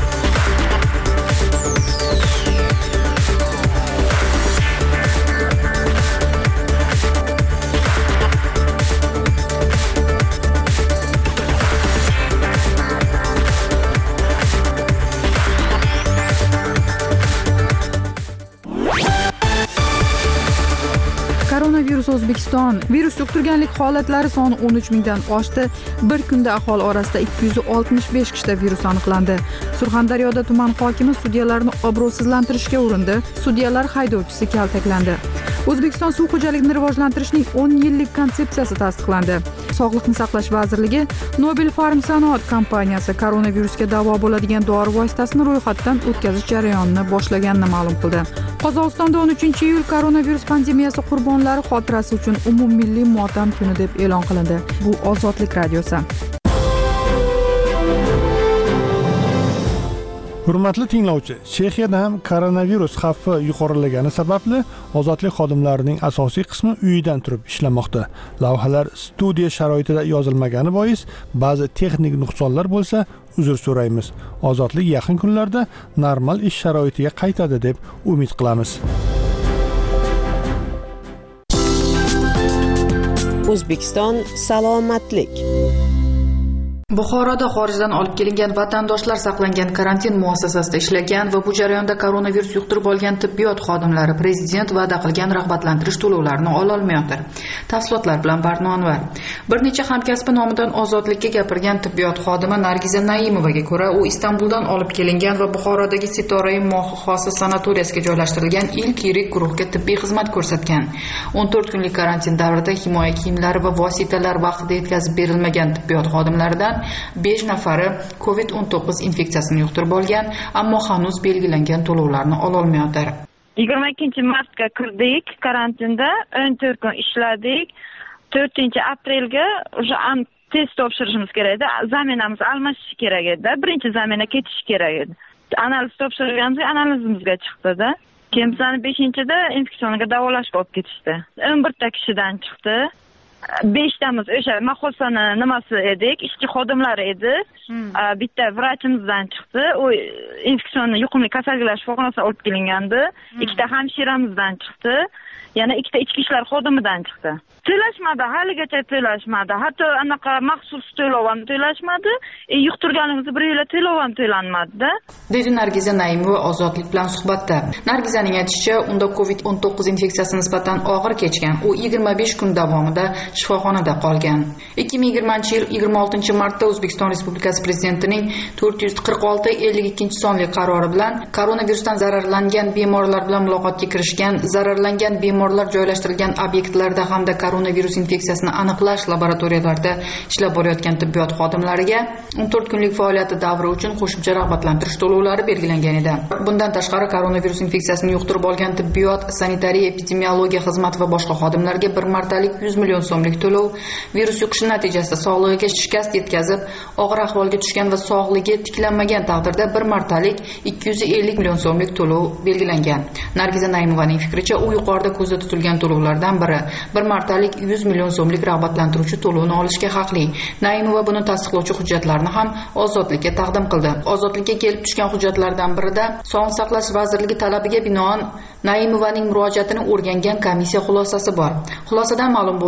Koronavirus O'zbekiston. Virus yuqtirganlik holatlari soni o'n uch mingdan oshdi. Bir kunda aholi orasida ikki yuz oltmish besh kishida virus aniqlandi. Surxondaryoda tuman hokimi sudyalarni obro'sizlantirishga urindi. Sudyalar haydovchisi kaltaklandi. O'zbekiston suv xo'jaligini rivojlantirishning o'n yillik konsepsiyasi tasdiqlandi. Sog'liqni saqlash vazirligi Nobel Pharm sanoat kompaniyasi koronavirusga davo bo'ladigan dori vositasini ro'yxatdan o'tkazish jarayonini boshlaganini ma'lum qildi. Qozog'istonda o'n uchinchi iyul koronavirus pandemiyasi qurbonlari xotirasi uchun umummilliy motam kuni deb e'lon qilindi. Bu Ozodlik radiosi. Hurmatli tinglovchi, Chexiyada ham koronavirus xavfi yuqorilagani sababli ozodlik xodimlarining asosiy qismi uyidan turib ishlamoqda. Lavhalar studiya sharoitida yozilmagani bois ba'zi texnik nuqsonlar bo'lsa, uzr so'raymiz. Ozodlik yaqin kunlarda normal ish sharoitiga qaytadi deb umid qilamiz. O'zbekiston salomatlik. Buxoroda xorijdan olib kelingan vatandoshlar saqlangan karantin muassasasida ishlagan va bu jarayonda koronavirus yuqtirib olgan tibbiyot xodimlari prezident va'da qilgan rag'batlantirish to'lovlarini ola olmayotir. Tafsilotlar bilan Barno Anvar. Bir necha hamkasbi nomidan ozodlikka gapirgan tibbiyot xodimi Nargiza Naimovaga ko'ra, u Istanbuldan olib kelingan va Buxorodagi Sitorai Mohi sanatoriyasiga joylashtirilgan ilk yirik guruhga tibbiy xizmat ko'rsatgan. o'n to'rt kunlik karantin davrida himoya kiyimlari va vositalar vaqtida yetkazib berilmagan tibbiyot xodimlaridan besh nafari covid o'n to'qqiz infeksiyasini yuqtirib olgan, ammo hanuz belgilangan to'lovlarni ola olmayotir. yigirma ikkinchi martga kirdik karantinda, o'n to'rt kun ishladik. to'rtinchi aprelga o'sha test topshirishimiz kerak edi. Zaminamiz almashishi kerak edi. Birinchi zamina ketishi kerak edi. Analiz topshirganimizda analizimizga chiqdi-da. Keyin bizani beshinchida infeksiyaga davolashga olib ketishdi. o'n birta kishidan chiqdi. beshtamiz o'sha mahosani nimasi edik, ishchi xodimlari edi. Hmm. Bitta vrachimizdan chiqdi. U infeksionni yuqumli kasalliklar shifoxonasiga olib kelingandi. Hmm. Ikkita hamshiramizdan chiqdi. Yana ikkita ichki ishlar xodimidan chiqdi. To'lashmadi, haligacha to'lashmadi. Hatto anaqa maxsus to'lov ham to'lashmadi. E, yuqtirganimizni bir yil to'lov ham to'lanmadi-da. Dedi Nargiza Naimova Ozodlik bilan suhbatda. Nargizaning aytishicha, unda covid o'n to'qqiz infeksiyasi nisbatan og'ir kechgan. U yigirma besh kun davomida shifoxonada qolgan. ikki ming yigirmanchi yil yigirma oltinchi martda O'zbekiston Respublikasi Prezidentining to'rt yuz qirq olti ellik ikkinchi sonli qarori bilan koronavirusdan zararlangan bemorlar bilan muloqotga kirishgan, zararlangan bemorlar joylashtirilgan obyektlarda hamda koronavirus infeksiyasini aniqlash laboratoriyalarida ishlab borayotgan tibbiyot xodimlariga o'n to'rt kunlik faoliyati davri uchun qo'shimcha rag'batlantirish to'lovlari belgilangan edi. Bundan tashqari koronavirus infeksiyasini yuqtirib olgan tibbiyot, sanitariya, epidemiologiya xizmat va boshqa xodimlarga bir martalik yuz million so'mlik to'lov, virus yuqishi natijasida sog'lig'iga shikast yetkazib, og'ir ahvolga tushgan va sog'ligi tiklanmagan taqdirda bir martalik ikki yuz ellik million so'mlik to'lov belgilangan. Nargiza Naimovaning fikricha, u yuqorida ko'zda tutilgan to'lovlardan biri bir martalik yuz million so'mlik rag'batlantiruvchi to'lovni olishga haqli. Naimova buni tasdiqlovchi hujjatlarni ham Ozodlikka taqdim qildi. Ozodlikka kelib tushgan hujjatlardan birida Sog'liqni saqlash vazirligi talabiga binoan Naimovaning murojaatini o'rgangan komissiya xulosasi bor. Xulosadan ma'lum bo'lishicha,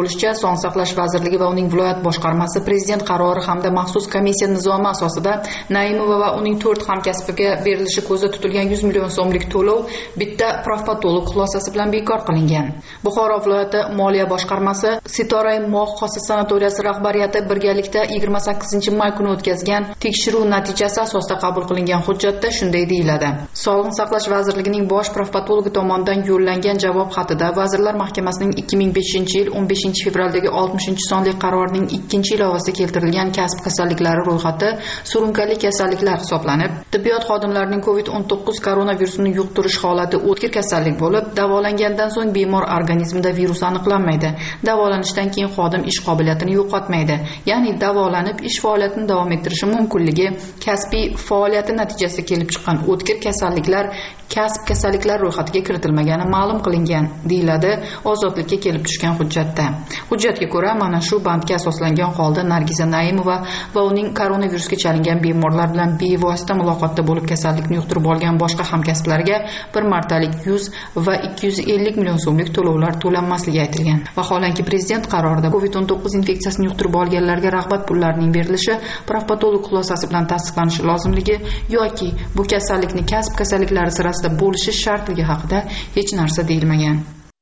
Sog'liqni saqlash vazirligi va uning viloyat boshqarmasi prezident qarori hamda maxsus komissiya nizomi asosida Naimova va uning to'rt hamkasbiga berilishi ko'zda tutilgan yuz million so'mlik to'lov bitta profpatolog xulosasi bilan bekor qilingan. Buxoro viloyati moliya boshqarmasi Sitoray Moq xossi sanatoriyasi rahbariyati birgalikda yigirma sakkizinchi may kuni o'tkazgan tekshiruv natijasi asosida qabul qilingan hujjatda shunday deyiladi. Sog'liqni saqlash vazirligining bosh profpatologi tomonidan yo'llangan javob xatida Vazirlar Mahkamasining ikki ming beshinchi yil o'n beshinchi fevraldagi oltmishinchi sonli qarorining ikkinchi ilovasida keltirilgan kasb kasalliklari ro'yxati surunkali kasalliklar hisoblanib, tibbiyot xodimlarining covid o'n to'qqiz koronavirusini yuqtirish holati o'tkir kasallik bo'lib, davolangandan so'ng bemor organizmida virus aniqlanmaydi. Davolanishdan keyin xodim ish qobiliyatini yo'qotmaydi. Ya'ni davolanib ish faoliyatini davom ettirishi mumkinligi kasbiy faoliyati natijasida kelib chiqqan o'tkir kasalliklar kasb kasalliklar ro'yxatiga kiritilmagani ma'lum qilingan, deyiladi Ozodlikka kelib tushgan hujjatda. Hujjatga ko'ra, mana shu bandga asoslangan holda Nargiza Naimova va uning koronavirusga chalingan bemorlar bilan bevosita muloqotda bo'lib kasallikni yuqtirib olgan boshqa hamkasblariga bir martalik yuz va ikki yuz ellik million so'mlik to'lovlar to'lanmasligi aytilgan. Vaholanki prezident qarorida covid o'n to'qqiz infeksiyasini yuqtirib olganlarga rag'bat pullarining berilishi profpatolog xulosasi bilan tasdiqlanishi lozimligi yoki bu kasallikni kasb kasalliklari sirasida bo'lishi shartligi haqida hech narsa deyilmagan.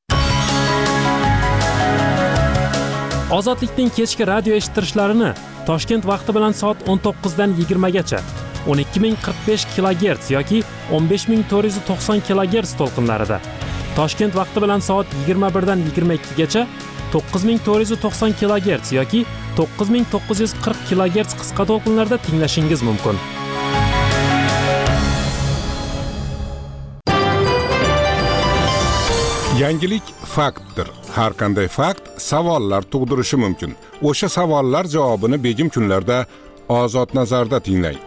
Ozodlikning kechki radio eshittirishlarini Toshkent vaqti bilan soat o'n to'qqizdan yigirmagacha o'n ikki ming qirq besh kilogerts yoki o'n besh ming to'rt yuz to'qson kilogerts to'lqinlarida, Toshkent vaqti bilan soat yigirma birdan yigirma ikkigacha to'qqiz ming to'rt yuz to'qson kilogerts yoki to'qqiz ming to'qqiz yuz qirq kilogerts qisqa to'lqinlarda tinglashingiz mumkin. Yangilik faktdir. Har qanday fakt savollar tug'dirishi mumkin. O'sha savollar javobini begim kunlarda Ozod nazarda tinglang.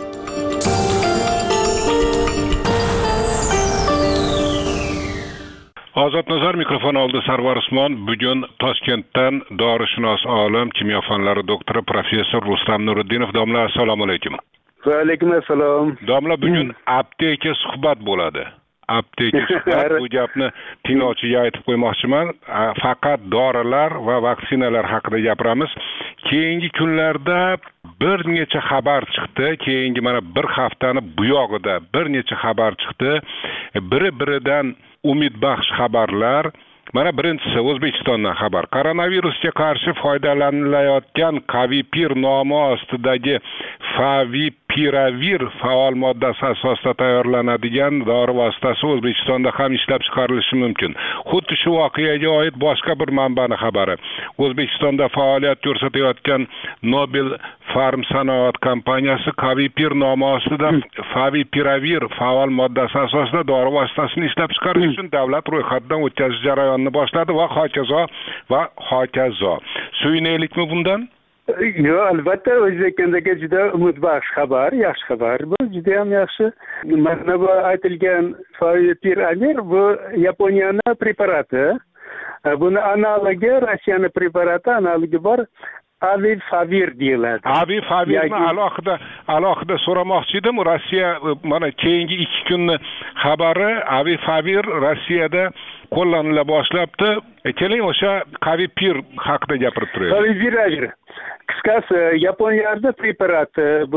Ozod nazar mikrofon oldi Sarvar Usmon. Bugun Toshkentdan dorishunos olim, kimyo fanlari doktori professor Rustam Nuriddinov. Domla, assalomu alaykum. Va alaykum assalom. Domla, bugun apteka suhbat bo'ladi. Apteka suhbat, bu gapni tinglovchiga aytib qo'ymoqchiman. Faqat dorilar va vaksinalar haqida gapiramiz. Keyingi kunlarda bir necha xabar chiqdi. Keyingi mana bir haftani buyog'ida bir necha xabar chiqdi. Biri-biridan umid baxsh xabarlar. Mana birinchisi O'zbekistondan xabar. Koronavirusga qarshi foydalanilayotgan Kavipir nomi ostidagi Favipiravir faol moddasi asosida tayyorlanadigan dori vositasi O'zbekistonda ham ishlab chiqarilishi mumkin. Xuddi shu voqeaga oid boshqa bir manbaning xabari. O'zbekistonda faoliyat ko'rsatayotgan Nobel Farm sanoat kompaniyasi Kavipir nomi ostida Favipiravir faol moddasi asosida dori vositasini ishlab chiqarish uchun davlat ro'yxatidan o'tkazish jarayonini boshladi va hokazo va hokazo. Suyunaylikmi bundan? Yo, albatta O'zbekistondagi juda umidbaxsh xabar, yaxshi xabar. Bu juda ham yaxshi. Mana bu aytilgan Favipiravir bu Yaponiyaning preparati. Buni analogi Rossiyaning preparati, analogi bor. Avifavir deyiladi. Avifavirni alohida alohida so'ramoqchi edim. Rossiya mana keyingi ikki kunni xabari Avifavir Rossiyada qo'llanila boshlabdi. Keling o'sha Kavipir haqida gapirib turaylik. Favipiravir. Qisqasi Yaponiyada preparati bu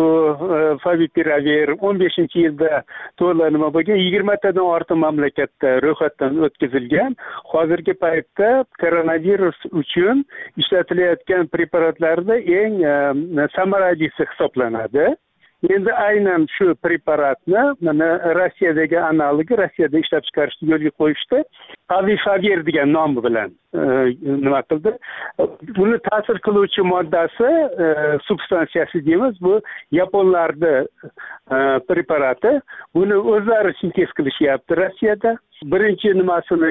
Favipiravir o'n beshinchi yilda to'la nima bo'lgan yigirmatadan ortiq mamlakatda ro'yxatdan o'tkazilgan. Hozirgi paytda koronavirus uchun ishlatilayotgan preparatlarda eng samaralisi hisoblanadi. Endi aynan shu preparatni mana Rossiyadagi analogi Rossiyada ishlab chiqarishni yo'lga qo'yishdi. Avifavir degan nom bilan nima qildi? Buni ta'sir qiluvchi moddasi, substansiyasi deymiz, bu yaponlarning preparati. Buni o'zlari sintez qilishyapti Rossiyada. Birinchi nimasini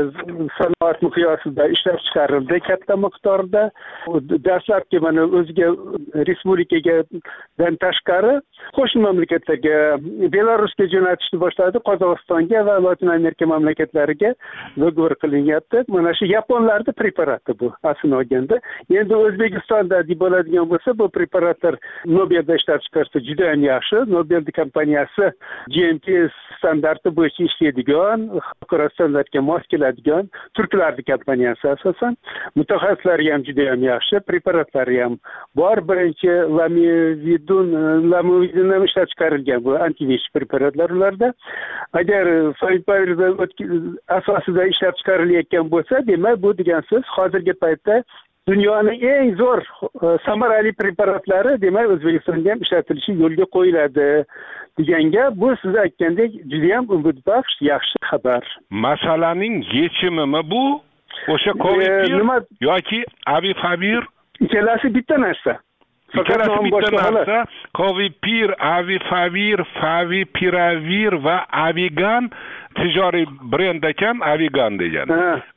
sanoat miqyosida ishlab chiqarildi katta miqdorda. Dastlabki mana o'ziga respublikaga dan tashqari qo'shni mamlakatlarga, Belarusga jo'natishni boshladi, Qozog'istonga va Latin Amerika mamlakatlariga dogovor qilinyapti. Mana shu yaponlarning preparati bu aslini olganda. Endi O'zbekistonda deb bo'ladigan bo'lsa, bu preparatlar Nobelda ishlab chiqarsa juda ham yaxshi. Nobel kompaniyasi G M P standarti bo'yicha ishlaydigan xalqaro standartga mos keladigan turklarni kompaniyasi asosan. Mutaxassislari ham juda ham yaxshi, preparatlari ham bor. Birinchi lamivudin lamivudin ham ishlab chiqarilgan bu antivirus preparatlar ularda. Agar favipiravir asosida ishlab chiqarilayotgan bo'lsa, demak bu degan so'z hozirgi paytda dunyoning eng zo'r samarali preparatlari demak O'zbekistonda ham ishlatilishi yo'lga qo'yiladi degan gap. Bu siz aytgandek juda ham umidbaxsh yaxshi xabar. Masalaning yechimimi bu? O'sha Covid nima yoki Avifavir? Ikkalasi bitta narsa. Ikkalasi bitta narsa. Covipir, Avifavir, Favipiravir va Avigan tijoriy brend ekan, Avigan degan.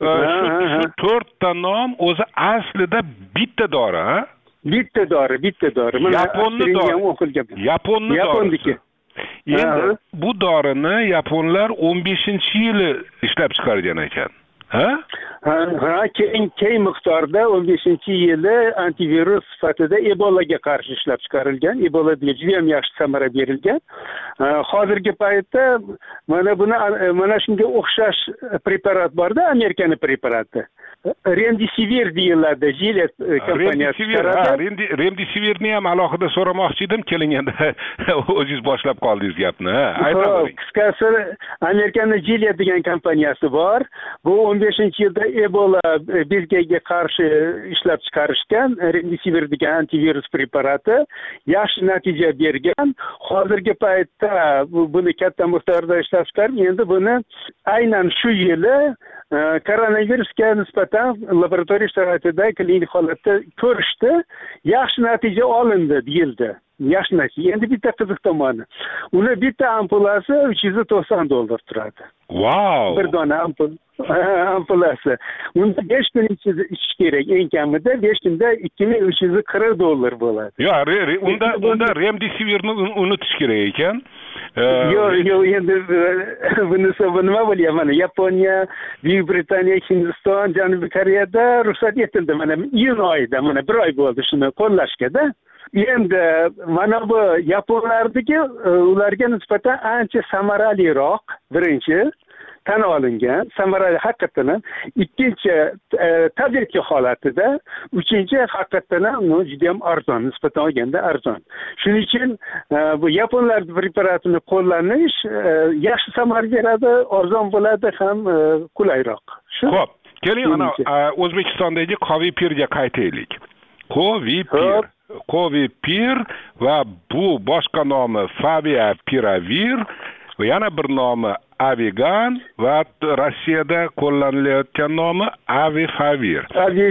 Shu to'rtta nom o'zi aslida bitta dori, ha? Bitta dori, bitta dori. Yaponni dori. Yaponni dori. Endi bu dorini yaponlar o'n beshinchi yili ishlab chiqargan ekan. Ha? Ha, keng keng miqdorda o'n beshinchi yili antivirus sifatida Ebolaga qarshi ishlab chiqarilgan. Ebolaga juda ham yaxshi samara berilgan. Hozirgi paytda mana buni mana shunga o'xshash preparat borda, Amerikaning preparati. Remdesivir deyiladi, Gilead kompaniyasi chiqaradi. Remdesivirni ham alohida so'ramoqchi edim, kelinganda o'zingiz boshlab qoldingiz gapni. Aytavering. Qisqasi, Amerikaning Gilead degan kompaniyasi bor. Bu o'n beshinchi yilda Ebola bezgaga qarshi ishlab chiqarishgan Remdesivir degan antivirus preparati yaxshi natija bergan. Hozirgi paytda buni katta miqdorda ishlab chiqarib, endi buni aynan shu yili koronavirusga nisbatan laboratoriya sharoitida klinik holatda ko'rishdi, yaxshi natija olindi deyildi. Yaxshi natija. Endi bitta qiziq tomoni. Uni bitta ampulasi uch yuz to'qson dollar turadi. Wow! Bir dona ampul ampulasi. Unda besh kun ichish kerak. Eng kamida besh kunda ikki ming uch yuz qirq dollar bo'ladi. Yo'q, unda unda Remdesivirni unutish kerak ekan. Yo'q, yo'q, endi bunisi nima bo'lyapti? Mana Yaponiya, Buyuk Britaniya, Hindiston, Janubiy Koreyada ruxsat etildi. Mana iyun oyida, mana bir oy bo'ldi shuni qo'llashga-da. Endi mana bu yaponlardagi ularga nisbatan ancha samaraliroq, birinchi tan olingan, samarali haqiqatan, ikkinchi tabletka holatida, uchinchi haqiqatan ham juda ham arzon, nisbatan olganda arzon. Shuning uchun bu yaponlar preparatini qo'llanish yaxshi samara beradi, arzon bo'ladi ham qulayroq. Xo'p, keling ana O'zbekistondagi Covipirga qaytaylik. Covipir Covipir va bu boshqa nomi Favipiravir va yana bir nomi Avigan va Rossiyada qo'llanilayotgan nomi Avifavir.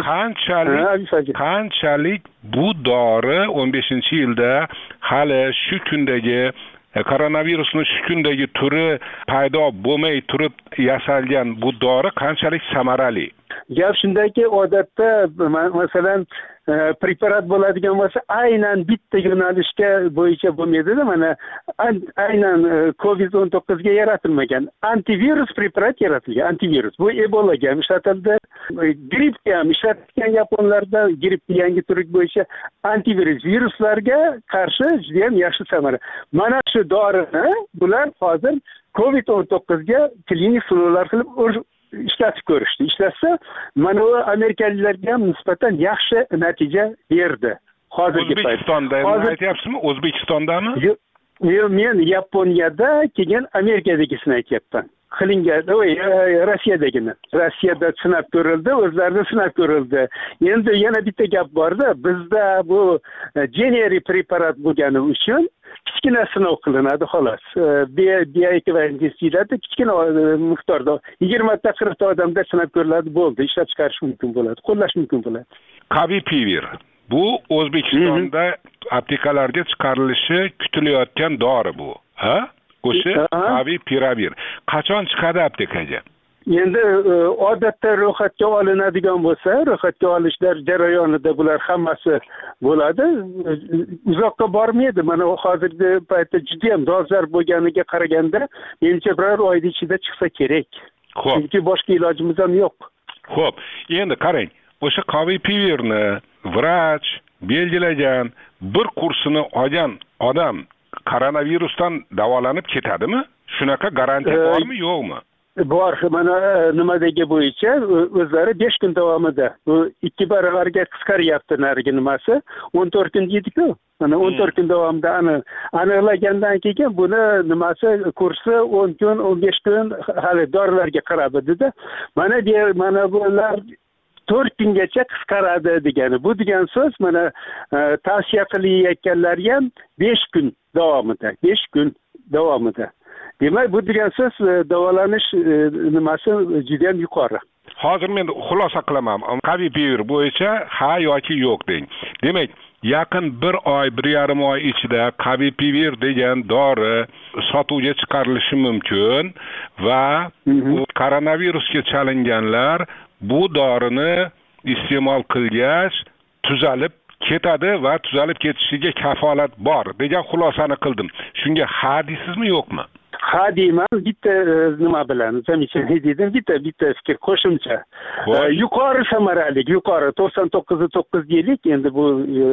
Qanchalik qanchalik bu dori o'n beshinchi yilda hali shu kundagi koronavirusning shu kundagi turi paydo bo'lmay turib yasalgan bu dori qanchalik samarali? Gap shundaki, odatda masalan preparat bo'ladigan bo'lsa, aynan bitta yo'nalishga bo'yicha bo'lmaydi-da, mana aynan Covid o'n to'qqiz ga yaratilmagan antivirus preparat yaratilgan. Antivirus bu Ebolaga ham ishlatildi, grippga ham ishlatilgan yaponlarda, grippning yangi turi bo'yicha antivirus viruslarga qarshi juda ham yaxshi samara. Mana shu dorini bular hozir Covid o'n to'qqiz ga klinik sinovlar qilib ishlatib ko'rishdi. Ishlatsa, mana u amerikaliklarga ham nisbatan yaxshi natija berdi. Hozirgi paytda. O'zbekistonda aytyapsizmi? O'zbekistondami? Yo'q, men Yaponiyada keyin Amerikadagisini aytyapman. Qilingan, o'y, Rossiyadagini. Rossiyada sinab ko'rildi, o'zlarida sinab ko'rildi. Endi yana bitta gap bor-da, bizda bu generic preparat bo'lgani uchun kichkina sinov qilinadi xolos. Bioekvivalent deyiladi, kichkina miqdorda yigirma ta qirq ta odamda sinab ko'riladi, bo'ldi, ishlab chiqarish mumkin bo'ladi, qo'llash mumkin bo'ladi. Covipir bu O'zbekistonda aptekalarga chiqarilishi kutilayotgan dori bu, ha? O'sha Favipiravir qachon chiqadi aptekaga? Endi odatda ro'yxatga olinadigan bo'lsa, ro'yxatga olishlar jarayonida bular hammasi bo'ladi. Uzoqqa bormaydi. Mana hozirgi paytda juda ham dolzarb bo'lganiga qaraganda, menimcha bir oy ichida chiqsa kerak. Xo'p. Chunki boshqa ilojimiz ham yo'q. Xo'p, endi qarang, o'sha Covipivirni vrach belgilagan, bir kursini olgan odam koronavirusdan davolanib ketadimi? Shunaqa garantiya bormi, yo'qmi? bor. Mana nimadagi bo'yicha o'zlari besh kun davomida bu ikki baravarga qisqaryapti narigi nimasi. o'n to'rt kun deydi-ku. Mana o'n to'rt kun davomida ani aniqlagandan keyin buni nimasi kursi o'n kun, o'n besh kun hali dorilarga qarab edi-da. Mana der mana bular to'rt kungacha qisqaradi degani. Bu degan so'z mana tavsiya qilayotganlar ham besh kun davomida, besh kun davomida. Demak, bu degan so'z davolanish nimasi juda ham yuqori. Hozir men xulosa qilaman. Qaviy pivir bo'yicha ha yoki yo'q deng. Demak, yaqin bir oy, bir yarim oy ichida qaviy pivir degan dori sotuvga chiqarilishi mumkin va bu koronavirusga chalinganlar bu dorini iste'mol qilgach tuzalib ketadi va tuzalib ketishiga kafolat bor degan xulosani qildim. Shunga ha deysizmi, yo'qmi? Ha deyman, bitta nima bilan, zamechaniy dedim, bitta bitta fikr qo'shimcha. Yuqori samaralik, yuqori to'qson to'qqiz to'qqiz deylik, endi bu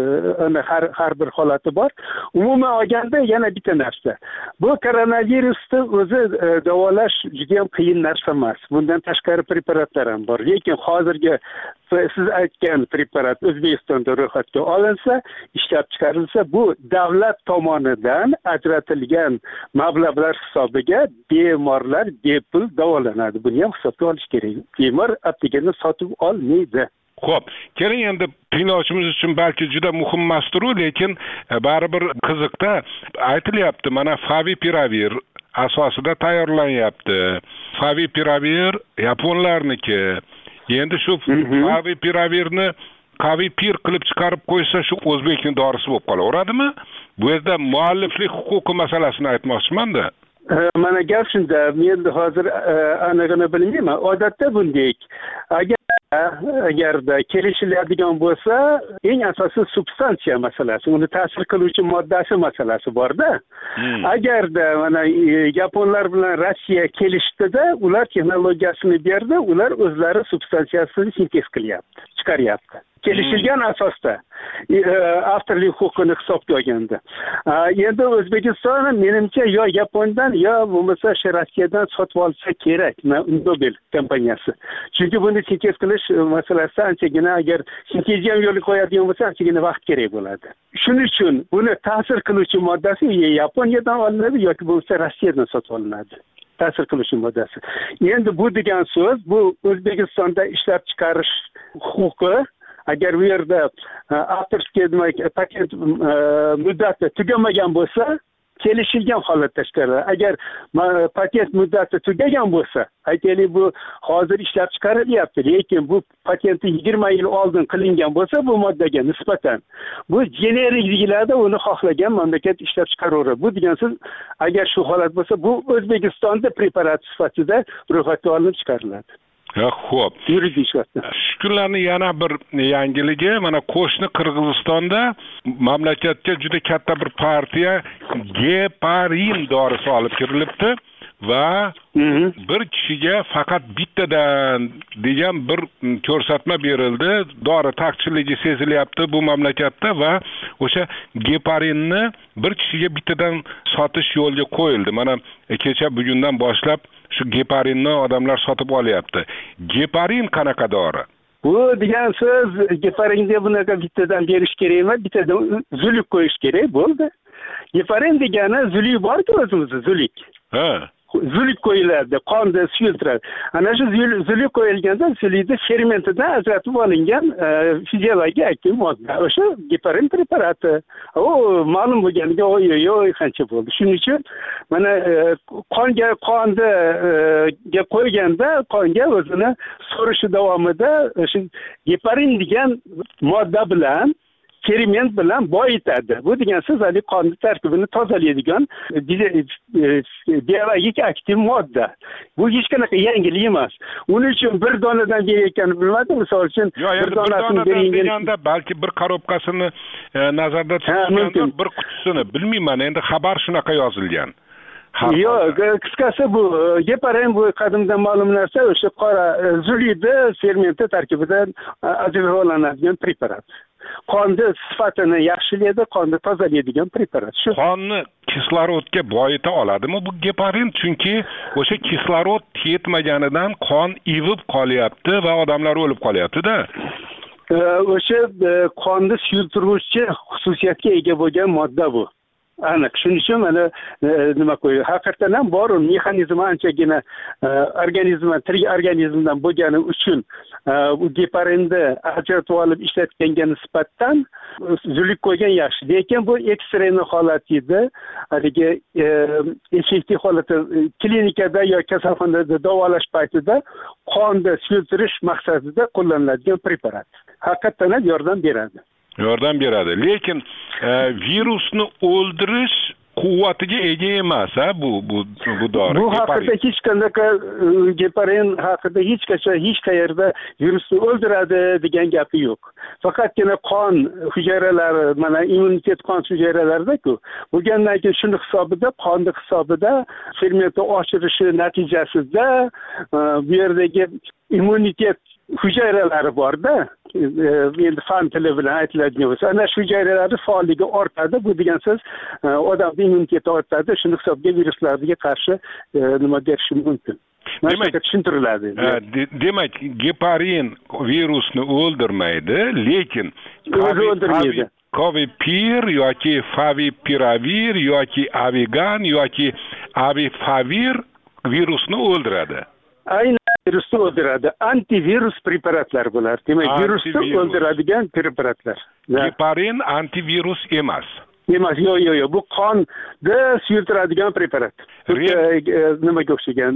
har har bir holati bor. Umuman olganda yana bitta narsa. Bu koronavirusni o'zi davolash juda ham qiyin narsa emas. Bundan tashqari preparatlar ham bor. Lekin hozirgi siz aytgan preparat O'zbekistonda ro'yxatga olinsa, ishlab chiqarilsa, bu davlat tomonidan ajratilgan mablag'lar hisobiga bemorlar bepul davolanadi. Buni ham hisobga olish kerak. Bemor aptekani sotib olmaydi. Xo'p, keling endi tinglovchimiz uchun balki juda muhim emasdir, lekin baribir qiziqda aytilyapti, mana favipiravir asosida tayyorlanyapti. Favipiravir yaponlarniki. Endi shu favipiravírni qavipir qilib chiqarib qo'ysa, shu o'zbekning dorisi bo'lib qolaveradimi? Bu yerda mualliflik huquqi masalasini aytmoqchiman-da. Mana gap shunda, men hozir anig'ini bilmayman. Odatda bunday. Agar agarda kelishiladigan bo'lsa, eng asosiy substansiya masalasi, uni ta'sir qiluvchi moddasi masalasi bor-da. Agarda mana yaponlar bilan Rossiya kelishdida, ular texnologiyasini berdi, ular o'zlari substansiyasini sintez qilyapti, chiqaryapti. Kelishilgan asosda avtorlik huquqini hisobga olganda. Endi O'zbekiston menimcha yo Yaponiyadan yo bo'lmasa Rossiyadan sotib olsa kerak, Nobel kompaniyasi. Chunki buni sintez qilish masalasi anchagina, agar sintezga ham yo'l qo'yadigan bo'lsa, anchagina vaqt kerak bo'ladi. Shuning uchun buni ta'sir qiluvchi moddasi Yaponiyadan olinadi yoki bo'lmasa Rossiyadan sotib olinadi. Ta'sir qiluvchi moddasi. Endi bu degan so'z, bu O'zbekistonda ishlab chiqarish huquqi agar bu yerda avtorskiy patent muddati tugamagan bo'lsa, kelishilgan holatda chiqariladi. Agar patent muddati tugagan bo'lsa, aytaylik bu hozir ishlab chiqarilyapti, lekin bu patentni yigirma yil oldin qilingan bo'lsa, bu moddaga nisbatan bu generik deyiladi, uni xohlagan mamlakat ishlab chiqaraveradi. Bu degan so'z, agar shu holat bo'lsa, bu O'zbekistonda preparat sifatida ro'yxatga olinib chiqariladi. Xo'p. Shu kunlarning yana bir yangiligi, mana qo'shni Qirg'izistonda mamlakatga juda katta bir partiya geparin dorisi olib kirilibdi va bir kishiga faqat bittadan degan bir ko'rsatma berildi. Dori taqchilligi sezilyapti bu mamlakatda va o'sha geparinni bir kishiga bittadan sotish yo'lga qo'yildi. Mana kecha bugundan boshlab shu geparinni odamlar sotib olyapti. Geparin qanaqa dori? Bu degan so'z, geparinga bunaqa bittadan berish kerak emas, bittadan zulik qo'yish kerak bo'ldi. Geparin degani zulik bor-ku o'zimizda, zulik. Ha. Zulik qo'yiladi, qonda suyultiradi. Ana shu zulik qo'yilganda zulikni fermentidan ajratib olingan fiziologik aktiv modda. O'sha geparin preparati. O ma'lum bo'lganiga oy-oy qancha bo'ldi. Shuning uchun mana qonga qonda ga qo'yganda qonga o'zini so'rishi davomida o'sha geparin degan modda bilan ferment bilan boyitadi. Bu degan so'z hali qonni tarkibini tozalaydigan biologik aktiv modda. Bu hech qanaqa yangilik emas. Uning uchun bir donadan berayotganini bilmadim. Misol uchun bir donasini berganda balki bir korobkasini nazarda tutganda bir qutisini bilmayman. Endi xabar shunaqa yozilgan. yo'q, qisqasi bu geparin bu qadimdan ma'lum narsa, o'sha qora zulida fermenti tarkibidan ajraladigan preparat. Qonni sifatini yaxshilaydi, qonni tozalaydigan preparat. Shu qonni kislorodga boyita oladimi bu geparin? Chunki o'sha kislorod yetmaganidan qon ivib qolyapti va odamlar o'lib qolyapti-da. O'sha qonni suyultiruvchi xususiyatga ega bo'lgan modda bu. Aniq. Shuning uchun mana nima qo'ydi? Haqiqatan ham bor, mexanizmi anchagina organizmdan, tirik organizmdan bo'lgani uchun bu geparinni ajratib olib ishlatganga nisbatan zuluk qo'ygan yaxshi. Lekin bu ekstremni holat edi. Haligi effektiv holatda klinikada yoki kasalxonada davolash paytida qonni suyultirish maqsadida qo'llaniladigan preparat. Haqiqatan ham yordam beradi. Yordam beradi. Lekin virusni o'ldirish quvvatiga ega emas, ha bu bu bu dori. Bu haqida hech qanaqa geparin haqida hech qachon hech qayerda virusni o'ldiradi degan gapi yo'q. Faqatgina qon hujayralari, mana immunitet qon hujayralarida-ku, bo'lgandan keyin shuni hisobida, qonni hisobida fermentni oshirishi natijasida bu yerdagi immunitet hujayralari bor-da. Endi fan tili bilan aytiladigan bo'lsa, ana shu hujayralarning faolligi ortadi. Bu degan so'z odamning immuniteti ortadi. Shuni hisobga viruslarga qarshi nima derish mumkin. Demak, tushuntiriladi. Demak, geparin virusni o'ldirmaydi, lekin o'zi o'ldirmaydi. Covipir yoki favipiravir yoki avigan yoki avifavir virusni o'ldiradi. Aynan virusni o'ldiradi. Antivirus preparatlar bular. Demak, virusni o'ldiradigan preparatlar. Geparin antivirus emas. Emas, yo'q, yo'q, yo'q. Bu qonni suyultiradigan preparat. Nimaga o'xshagan?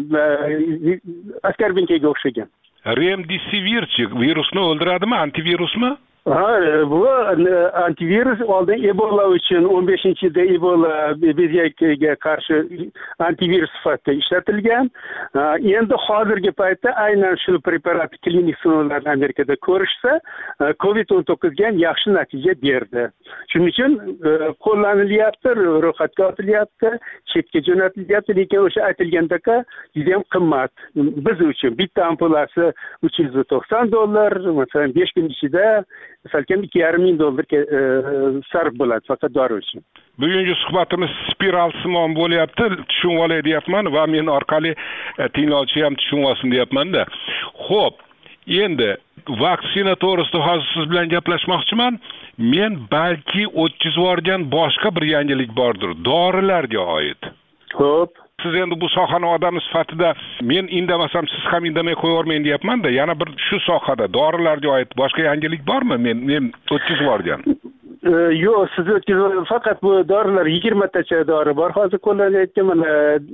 Askarbinkaga o'xshagan. Remdesivirchi virusni o'ldiradimi, antivirusmi? Ha, bu antivirus oldin Ebola uchun o'n beshinchi yilda Ebola beziyakiga qarshi antivirus sifatida ishlatilgan. Endi hozirgi paytda aynan shu preparat klinik sinovlarni Amerikada ko'rishsa, covid o'n to'qqiz ga ham yaxshi natija berdi. Shuning uchun qo'llanilyapti, ro'yxatga otilyapti, chetga jo'natilyapti, lekin o'sha aytilgandek juda ham qimmat. Biz uchun bitta ampulasi uch yuz to'qson dollar, masalan besh kun ichida salkam ikki yarim ming dollar sarf bo'ladi faqat dori uchun. Bugungi suhbatimiz spiral simon bo'lyapti, tushunib olay deyapman va men orqali tinglovchi ham tushunib olsin deyapman-da. Xo'p, endi vaksina to'g'risida hozir siz bilan gaplashmoqchiman. Men balki o'tkazib yuborgan boshqa bir yangilik bordir, dorilarga oid. Xo'p. Siz endi bu sohani odami sifatida men indamasam siz ham indamay qo'yavermang deyapman-da. Yana bir shu sohada dorilarga oid boshqa yangilik bormi? Men men o'tkazib yuborgan. Yo'q, siz o'tkazib faqat bu dorilar yigirma tacha dori bor. Hozir qo'llanayotgan mana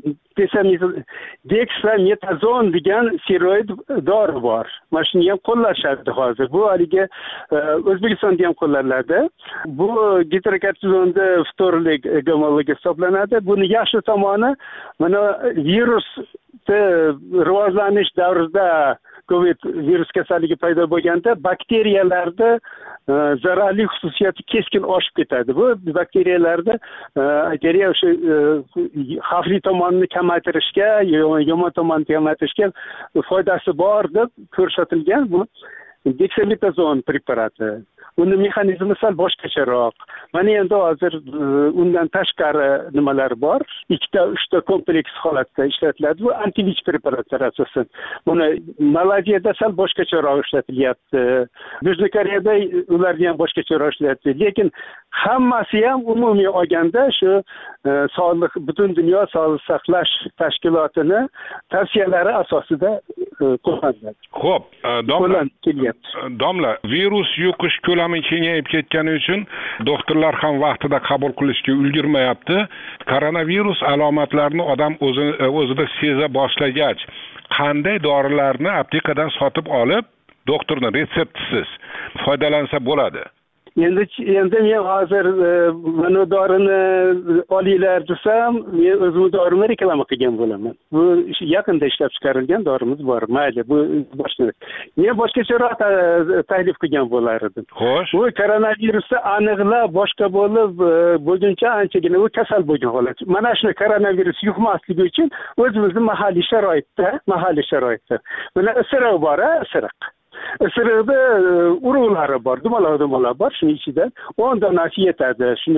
dexametazon degan steroid dori bor. Mana shuni ham qo'llashadi hozir. Bu haligi O'zbekistonda ham qo'llaniladi. Bu gidrokortizonda ftorlik gomologiya hisoblanadi. Buni yaxshi tomoni mana virusni rivojlanish davrida Covid virus kasalligi paydo bo'lganda bakteriyalarda zararli xususiyati keskin oshib ketadi. Bu bakteriyalarda bakteriya o'sha xavfli tomonini kamaytirishga, yomon tomonini kamaytirishga foydasi bor deb ko'rsatilgan bu dexametazon preparati. Uni mexanizmi sal boshqacharoq. Mana endi hozir undan tashqari nimalar bor. Ikkita, uchta kompleks holatda ishlatiladi. Bu antivirus preparatlar asosan. Buni Malayziyada sal boshqacharoq ishlatilyapti. Junubiy Koreyada ularni ham boshqacharoq ishlatyapti. Lekin hammasi ham umumiy olganda shu sog'liq butun dunyo sog'liqni saqlash tashkilotini tavsiyalari asosida qo'llaniladi. Xo'p, domla, domla, virus yuqish ko'lami kengayib ketgani uchun doktorlar ham vaqtida qabul qilishga ulgurmayapti. Koronavirus alomatlarini odam o'zi o'zida seza boshlagach, qanday dorilarni aptekadan sotib olib, doktorning retseptisiz foydalansa bo'ladi? endi endi men hozir mana dorini olinglar desam men o'zim dorimni reklama qilgan bo'laman. Bu yaqinda ishlab chiqarilgan dorimiz bor, mayli, bu boshqa men boshqacharoq taklif qilgan bo'lar edim. Xo'sh, bu koronavirusni aniqlab boshqa bo'lib bo'lguncha anchagina u kasal bo'lgan holat. Mana shuni koronavirus yuqmasligi uchun o'zimizni mahalliy sharoitda mahalliy sharoitda buni isiriq bor, isiriq isiriqda urug'lari bor, dumaloq dumaloq bor, shuning ichida o'n donasi yetadi. Shuni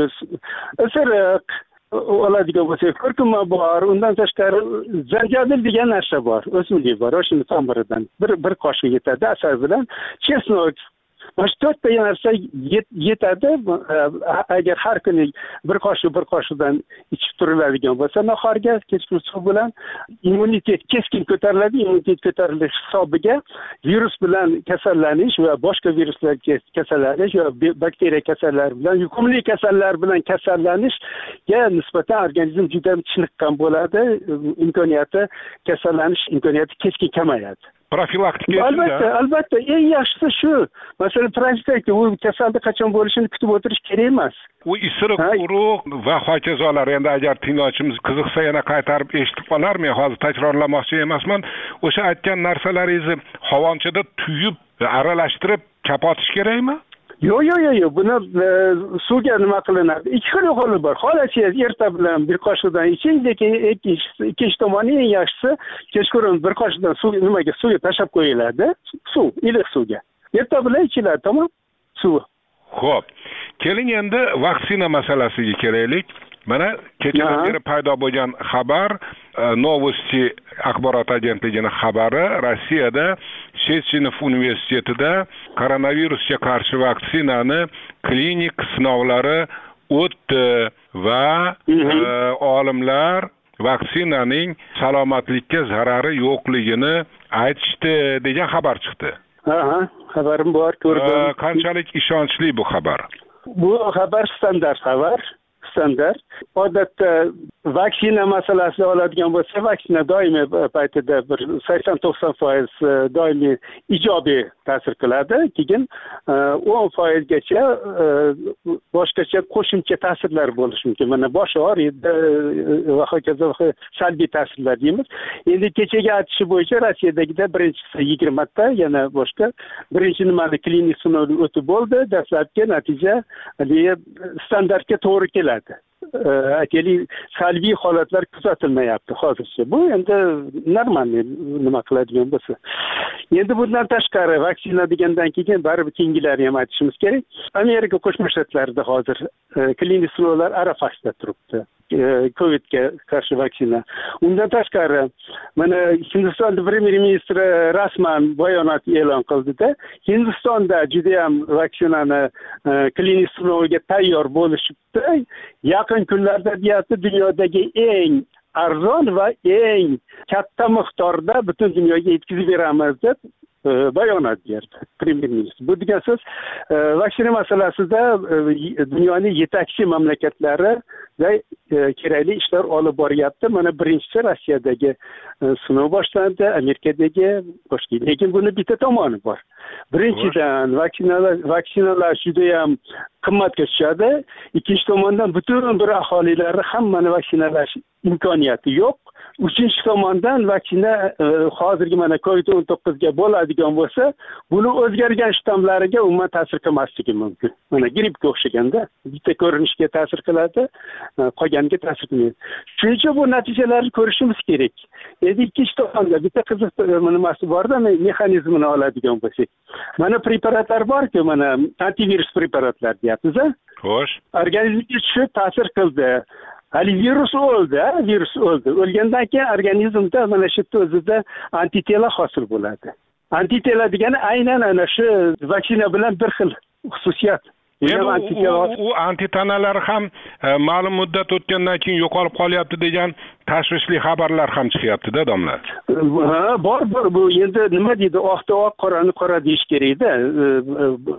isiriq oladigan bo'lsak, kurkuma bor, undan tashqari zanjabil degan narsa bor, o'simlik bor, o'shani tomiridan bir bir qoshiq yetadi, asal bilan chesnok. Mana shu to'rtta narsa yetadi. Agar har kuni bir qoshiq bir qoshiqdan ichib turiladigan bo'lsa, nahorga kechki suv bilan immunitet keskin ko'tariladi. Immunitet ko'tarilish hisobiga virus bilan kasallanish va boshqa viruslarga kasallanish va bakteriya kasallari bilan, yuqumli kasallar bilan kasallanishga nisbatan organizm juda chiniqqan bo'ladi. Imkoniyati kasallanish imkoniyati keskin kamayadi. Profilaktika albatta albatta eng yaxshisi shu. Masalan, profilaktika u kasallik qachon bo'lishini kutib o'tirish kerak emas. U isiriq, urug' va hokazolar. Endi agar tinglovchimiz qiziqsa yana qaytarib eshitib qolar. Men hozir takrorlamoqchi emasman. O'sha aytgan narsalaringizni havonchada tuyib, aralashtirib kapotish kerakmi? Yo'q, yo'q, yo'q, yo'q. Buni suvga nima qilinadi? Ikki xil yo'li bor. Xohlasangiz erta bilan bir qoshiqdan iching, lekin ikkinchi tomoni eng yaxshisi kechqurun bir qoshiqdan suv nimaga suvga tashlab qo'yiladi. Suv, iliq suvga. Erta bilan ichiladi, tamom? Suv. Xo'p. Keling endi vaksina masalasiga kelaylik. Mana kechadan beri paydo bo'lgan xabar, Novosti axborot agentligining xabari, Rossiyada Shechinov universitetida koronavirusga qarshi vaksinani klinik sinovlari o'tdi va olimlar vaksinaning salomatlikka zarari yo'qligini aytishdi degan xabar chiqdi. Ha, xabarim bor, ko'rdim. Qanchalik ishonchli bu xabar? Bu xabar standart xabar. Standart. Odatda vaksina masalasini oladigan bo'lsa, vaksina doimiy paytida bir sakson to'qson foiz doimiy ijobiy ta'sir qiladi. Keyin o'n foizgacha boshqacha qo'shimcha ta'sirlar bo'lishi mumkin. Mana bosh og'riydi va hokazo salbiy ta'sirlar deymiz. Endi kechagi aytishi bo'yicha Rossiyadagida birinchisi yigirmata, yana boshqa birinchi nimani klinik sinovdan o'tib bo'ldi. Dastlabki natija standartga to'g'ri keladi. Aytaylik, salbiy holatlar kuzatilmayapti hozircha. Bu endi normal nima qiladigan bo'lsa. Endi bundan tashqari vaksina degandan keyin baribir keyingilarni ham aytishimiz kerak. Amerika Qo'shma Shtatlarida hozir klinik sinovlar arafasida turibdi. Covidga qarshi vaksina. Undan tashqari mana Hindiston premyer ministri rasman bayonot e'lon qildida, Hindistonda juda ham vaksinani klinik sinovga tayyor bo'lishibdi. Yaqin kunlarda deyapti, dunyodagi eng arzon va eng katta miqdorda butun dunyoga yetkazib beramiz deb bayonot berdi premyer ministr. Bu degan so'z vaksina masalasida dunyoning yetakchi mamlakatlari va kerakli ishlar olib boryapti. Mana birinchisi Rossiyadagi sinov boshlandi, Amerikadagi boshqa. Lekin buni bitta tomoni bor. Birinchidan vaksinalar vaksinalar juda ham qimmatga tushadi. Ikkinchi tomondan butun bir aholilarni hammani vaksinalash imkoniyati yo'q. Uchinchi tomondan vaksina hozirgi mana covid o'n to'qqizga bo'ladigan bo'lsa, buni o'zgargan shtammlariga umuman ta'sir qilmasligi mumkin. Mana grippga o'xshaganda bitta ko'rinishga ta'sir qiladi, qolganiga ta'sir qilmaydi. Shuning uchun bu natijalarni ko'rishimiz kerak. Endi ikkinchi tomonda bitta qiziq nimasi bor-da, mexanizmini oladigan bo'lsak. Mana preparatlar bor-ku, mana antivirus preparatlar deyapmiz-a? Xo'sh. Organizmga tushib ta'sir qildi. Hali virus o'ldi, virus o'ldi. O'lgandan keyin organizmda mana shu o'zida antitela hosil bo'ladi. Antitela degani aynan ana shu vaksina bilan bir xil xususiyat. U antitanalar ham ma'lum muddat o'tgandan keyin yo'qolib qolyapti degan tashvishli xabarlar ham chiqyapti-da, domla. Ha, bor, bor. Bu endi nima deydi? Oqda oq, qorani qora deyish kerak-da.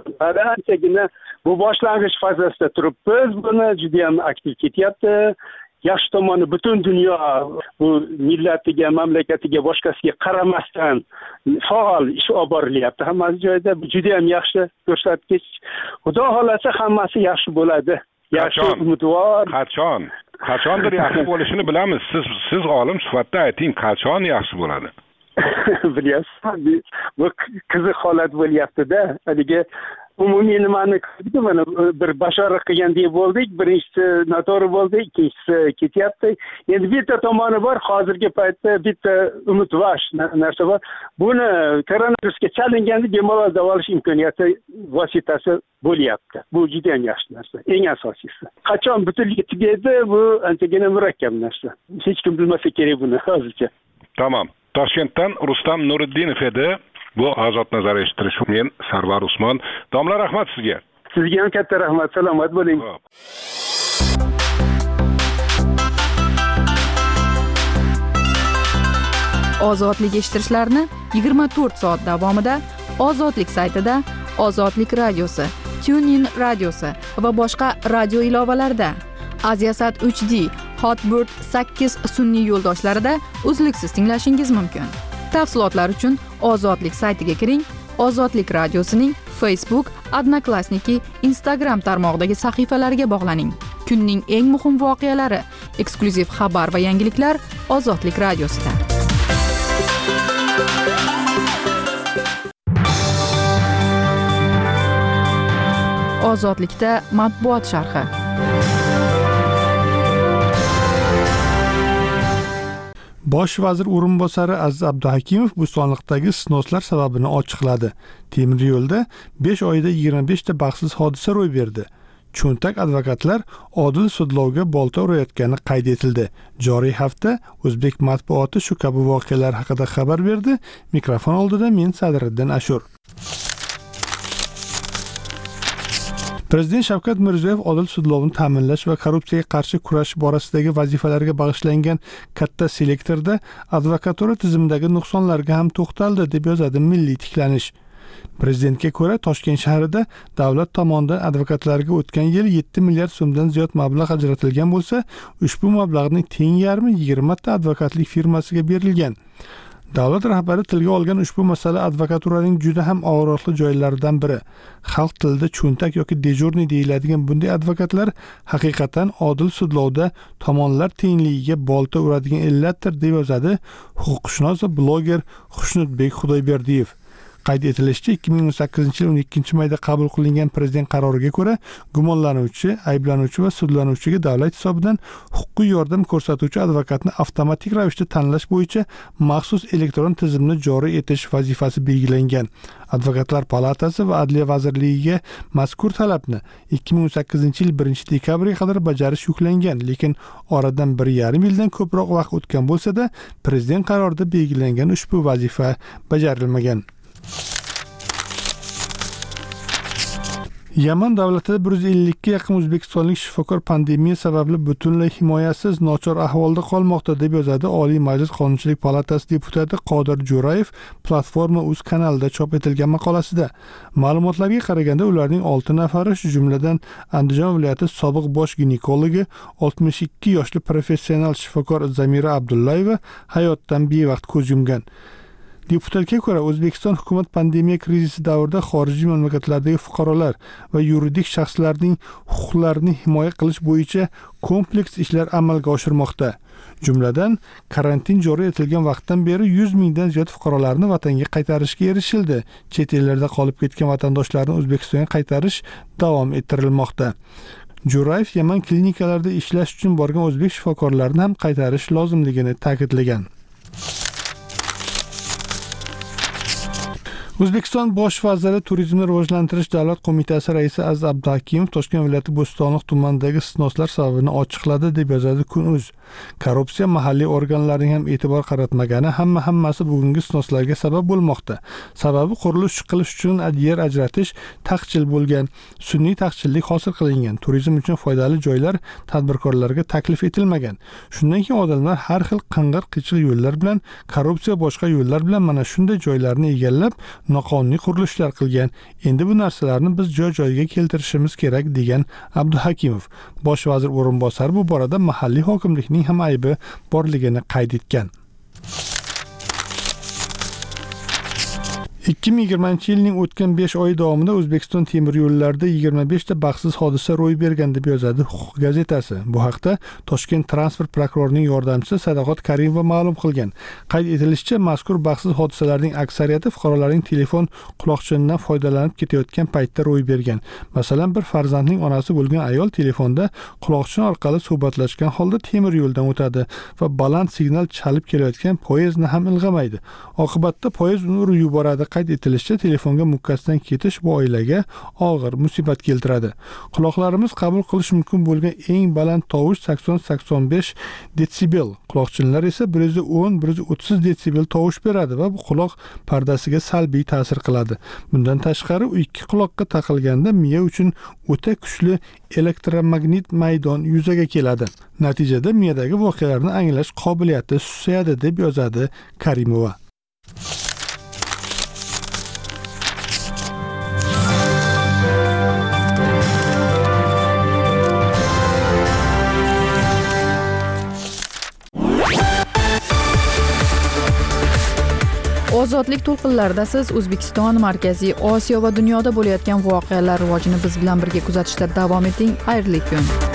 Anchagina bu boshlang'ich fazasida turibmiz. Buni juda ham aktiv ketyapti. yaxshi tomoni butun dunyo bu millatiga, mamlakatiga, boshqasiga qaramasdan faol ish olib borilyapti. Hammasi joyida juda ham yaxshi ko'rsatkich. Xudo xolasa hammasi yaxshi bo'ladi. Yaxshi umidvor. Qachon? Qachondir yaxshi bo'lishini bilamiz. Siz siz olim sifatida ayting, qachon yaxshi bo'ladi? Bilyapsiz, bu qiziq holat bo'lyapti-da. Haligi umumiy nimani ko'rdik, mana bir bashorat qilgandek bo'ldik. Birinchisi noto'g'ri bo'ldi, ikkinchisi ketyapti. Endi bitta tomoni bor, hozirgi paytda bitta umidvash narsa bor. Buni koronavirusga chalinganda bemalol davolash imkoniyati vositasi bo'lyapti. Bu juda ham yaxshi narsa, eng asosiysi. Qachon butunligi tugaydi, bu anchagina murakkab narsa. Hech kim bilmasa kerak buni hozircha. Tamam. Toshkentdan Rustam Nuriddinov edi. Bu Ozod nazar eshittirish. Men Sarvar Usmon. Domla, rahmat sizga. Sizga ham katta rahmat. Salomat bo'ling. Ozodlik eshittirishlarni yigirma to'rt soat davomida Ozodlik saytida, Ozodlik radiosi, TuneIn radiosi va boshqa radio ilovalarida, Aziasat uch D, Hotbird sakkiz sun'iy yo'ldoshlarida uzluksiz tinglashingiz mumkin. Tafsilotlar uchun Ozodlik saytiga kiring. Ozodlik radiosining Facebook, Odnoklassniki, Instagram tarmog'idagi sahifalariga bog'laning. Kunning eng muhim voqealari, eksklyuziv xabar va yangiliklar Ozodlik radiosida. Ozodlikda matbuot sharhi. Bosh vazir o'rinbosari Aziz Abduhakimov Bo'stonliqdagi snoslar sababini ochiqladi. Temir yo'lda besh oyda yigirma besh ta baxtsiz hodisa ro'y berdi. Cho'ntak advokatlar odil sudlovga bolta urayotgani qayd etildi. Joriy hafta O'zbek matbuoti shu kabi voqealar haqida xabar berdi. Mikrofon oldida men Sadriddin Ashur. Prezident Shavkat Mirziyoyev odil sudlovni ta'minlash va korrupsiyaga qarshi kurash borasidagi vazifalarga bag'ishlangan katta selektorda advokatura tizimidagi nuqsonlarga ham to'xtaldi, deb yozadi Milliy tiklanish. Prezidentga ko'ra, Toshkent shahrida davlat tomonidan advokatlarga o'tgan yil yetti milliard so'mdan ziyod mablag' ajratilgan bo'lsa, ushbu mablag'ning teng yarmi yigirma ta advokatlik firmasiga berilgan. Davlat rahbari tilga olgan ushbu masala advokaturaning juda ham og'riqli joylaridan biri. Xalq tilida cho'ntak yoki dejurniy deyiladigan bunday advokatlar haqiqatan odil sudlovda tomonlar tengligiga bolta uradigan illatdir, deb yozadi huquqshunos va bloger Xushnudbek Xudoyberdiyev. Qayd etilishicha, ikki ming o'n sakkizinchi yil o'n ikkinchi mayda qabul qilingan prezident qaroriga ko'ra, gumonlanuvchi, ayblanuvchi va sudlanuvchiga davlat hisobidan huquqiy yordam ko'rsatuvchi advokatni avtomatik ravishda tanlash bo'yicha maxsus elektron tizimni joriy etish vazifasi belgilangan. Advokatlar palatasi va Adliya vazirligiga mazkur talabni ikki ming o'n sakkizinchi yil birinchi dekabriga qadar bajarish yuklangan, lekin oradan bir yarim yildan ko'proq vaqt o'tgan bo'lsa-da, prezident qarorida belgilangan ushbu vazifa bajarilmagan. Yaman davlatida bir yuz ellik ga yaqin o'zbekistonlik shifokor pandemiya sababli butunlay himoyasiz, nochor ahvolda qolmoqda, deb yozadi Oliy Majlis Qonunchilik palatasi deputati Qodir Jo'rayev Platforma uz kanalida chop etilgan maqolasida. Ma'lumotlarga qaraganda, ularning olti nafari, shu jumladan Andijon viloyati sobiq bosh ginekologi oltmish ikki yoshli professional shifokor Zamira Abdullayeva hayotdan bevaqt ko'z yumgan. Deputatga ko'ra, O'zbekiston hukumat pandemiya krizisi davrida xorijiy mamlakatlardagi fuqarolar va yuridik shaxslarning huquqlarini himoya qilish bo'yicha kompleks ishlar amalga oshirmoqda. Jumladan, karantin joriy etilgan vaqtdan beri yuz mingdan ziyod fuqarolarni vatanga qaytarishga erishildi. Chet ellarda qolib ketgan vatandoshlarni O'zbekistonga qaytarish davom ettirilmoqda. Jo'rayev Yaman klinikalarida ishlash uchun borgan o'zbek shifokorlarini ham qaytarish lozimligini ta'kidlagan. O'zbekiston bosh vaziri Turizmni rivojlantirish davlat qo'mitasi raisi Aziz Abduhakimov Toshkent viloyati Bo'stonliq tumanidagi snoslar sababini ochiqladi, deb yozadi Kun.uz. Korrupsiya mahalliy organlarning ham e'tibor qaratmagani hamma hammasi bugungi istisnolarga sabab bo'lmoqda. Sababi qurilish qilish uchun yer ajratish taqchil bo'lgan, sun'iy taqchillik hosil qilingan, turizm uchun foydali joylar tadbirkorlarga taklif etilmagan. Shundan keyin odamlar har xil qing'ir qichiq yo'llar bilan, korrupsiya boshqa yo'llar bilan mana shunday joylarni egallab, noqonuniy qurilishlar qilgan. Endi bu narsalarni biz joy-joyiga keltirishimiz kerak degan Abduhakimov. Bosh vazir o'rinbosari bu borada mahalliy hokimlikning ham aybi borligini qayd etgan. ikki ming yigirmanchi yilning o'tgan besh oy davomida O'zbekiston temir yo'llarida yigirma besh ta baxtsiz hodisa ro'y bergan deb yozadi Huquq gazetasi. Bu haqda Toshkent transport prokurorining yordamchisi Sadoqat Karimova ma'lum qilgan. Qayd etilishicha, mazkur baxtsiz hodisalarning aksariyati fuqarolarning telefon quloqchindan foydalanib ketayotgan paytda ro'y bergan. Masalan, bir farzandning onasi bo'lgan ayol telefonda quloqchin orqali suhbatlashgan holda temir yo'ldan o'tadi va baland signal chalib kelayotgan poyezdni ham ilg'amaydi. Oqibatda poyezd uni urib yuboradi. Qayd etilishicha, telefonga mukkasidan ketish bu oilaga og'ir musibat keltiradi. Quloqlarimiz qabul qilish mumkin bo'lgan eng baland tovush sakson sakson besh desibel, quloqchinlar esa bir yuz o'n bir yuz o'ttiz desibel tovush beradi va bu quloq pardasiga salbiy ta'sir qiladi. Bundan tashqari, u ikki quloqqa taqilganda miya uchun o'ta kuchli elektromagnit maydon yuzaga keladi. Natijada miyadagi voqealarni anglash qobiliyati susayadi deb yozadi Karimova. Ozodlik to'lqinlarida siz O'zbekiston, Markaziy Osiyo va dunyoda bo'layotgan voqealar rivojini biz bilan birga kuzatishda davom eting. Xayrli kun.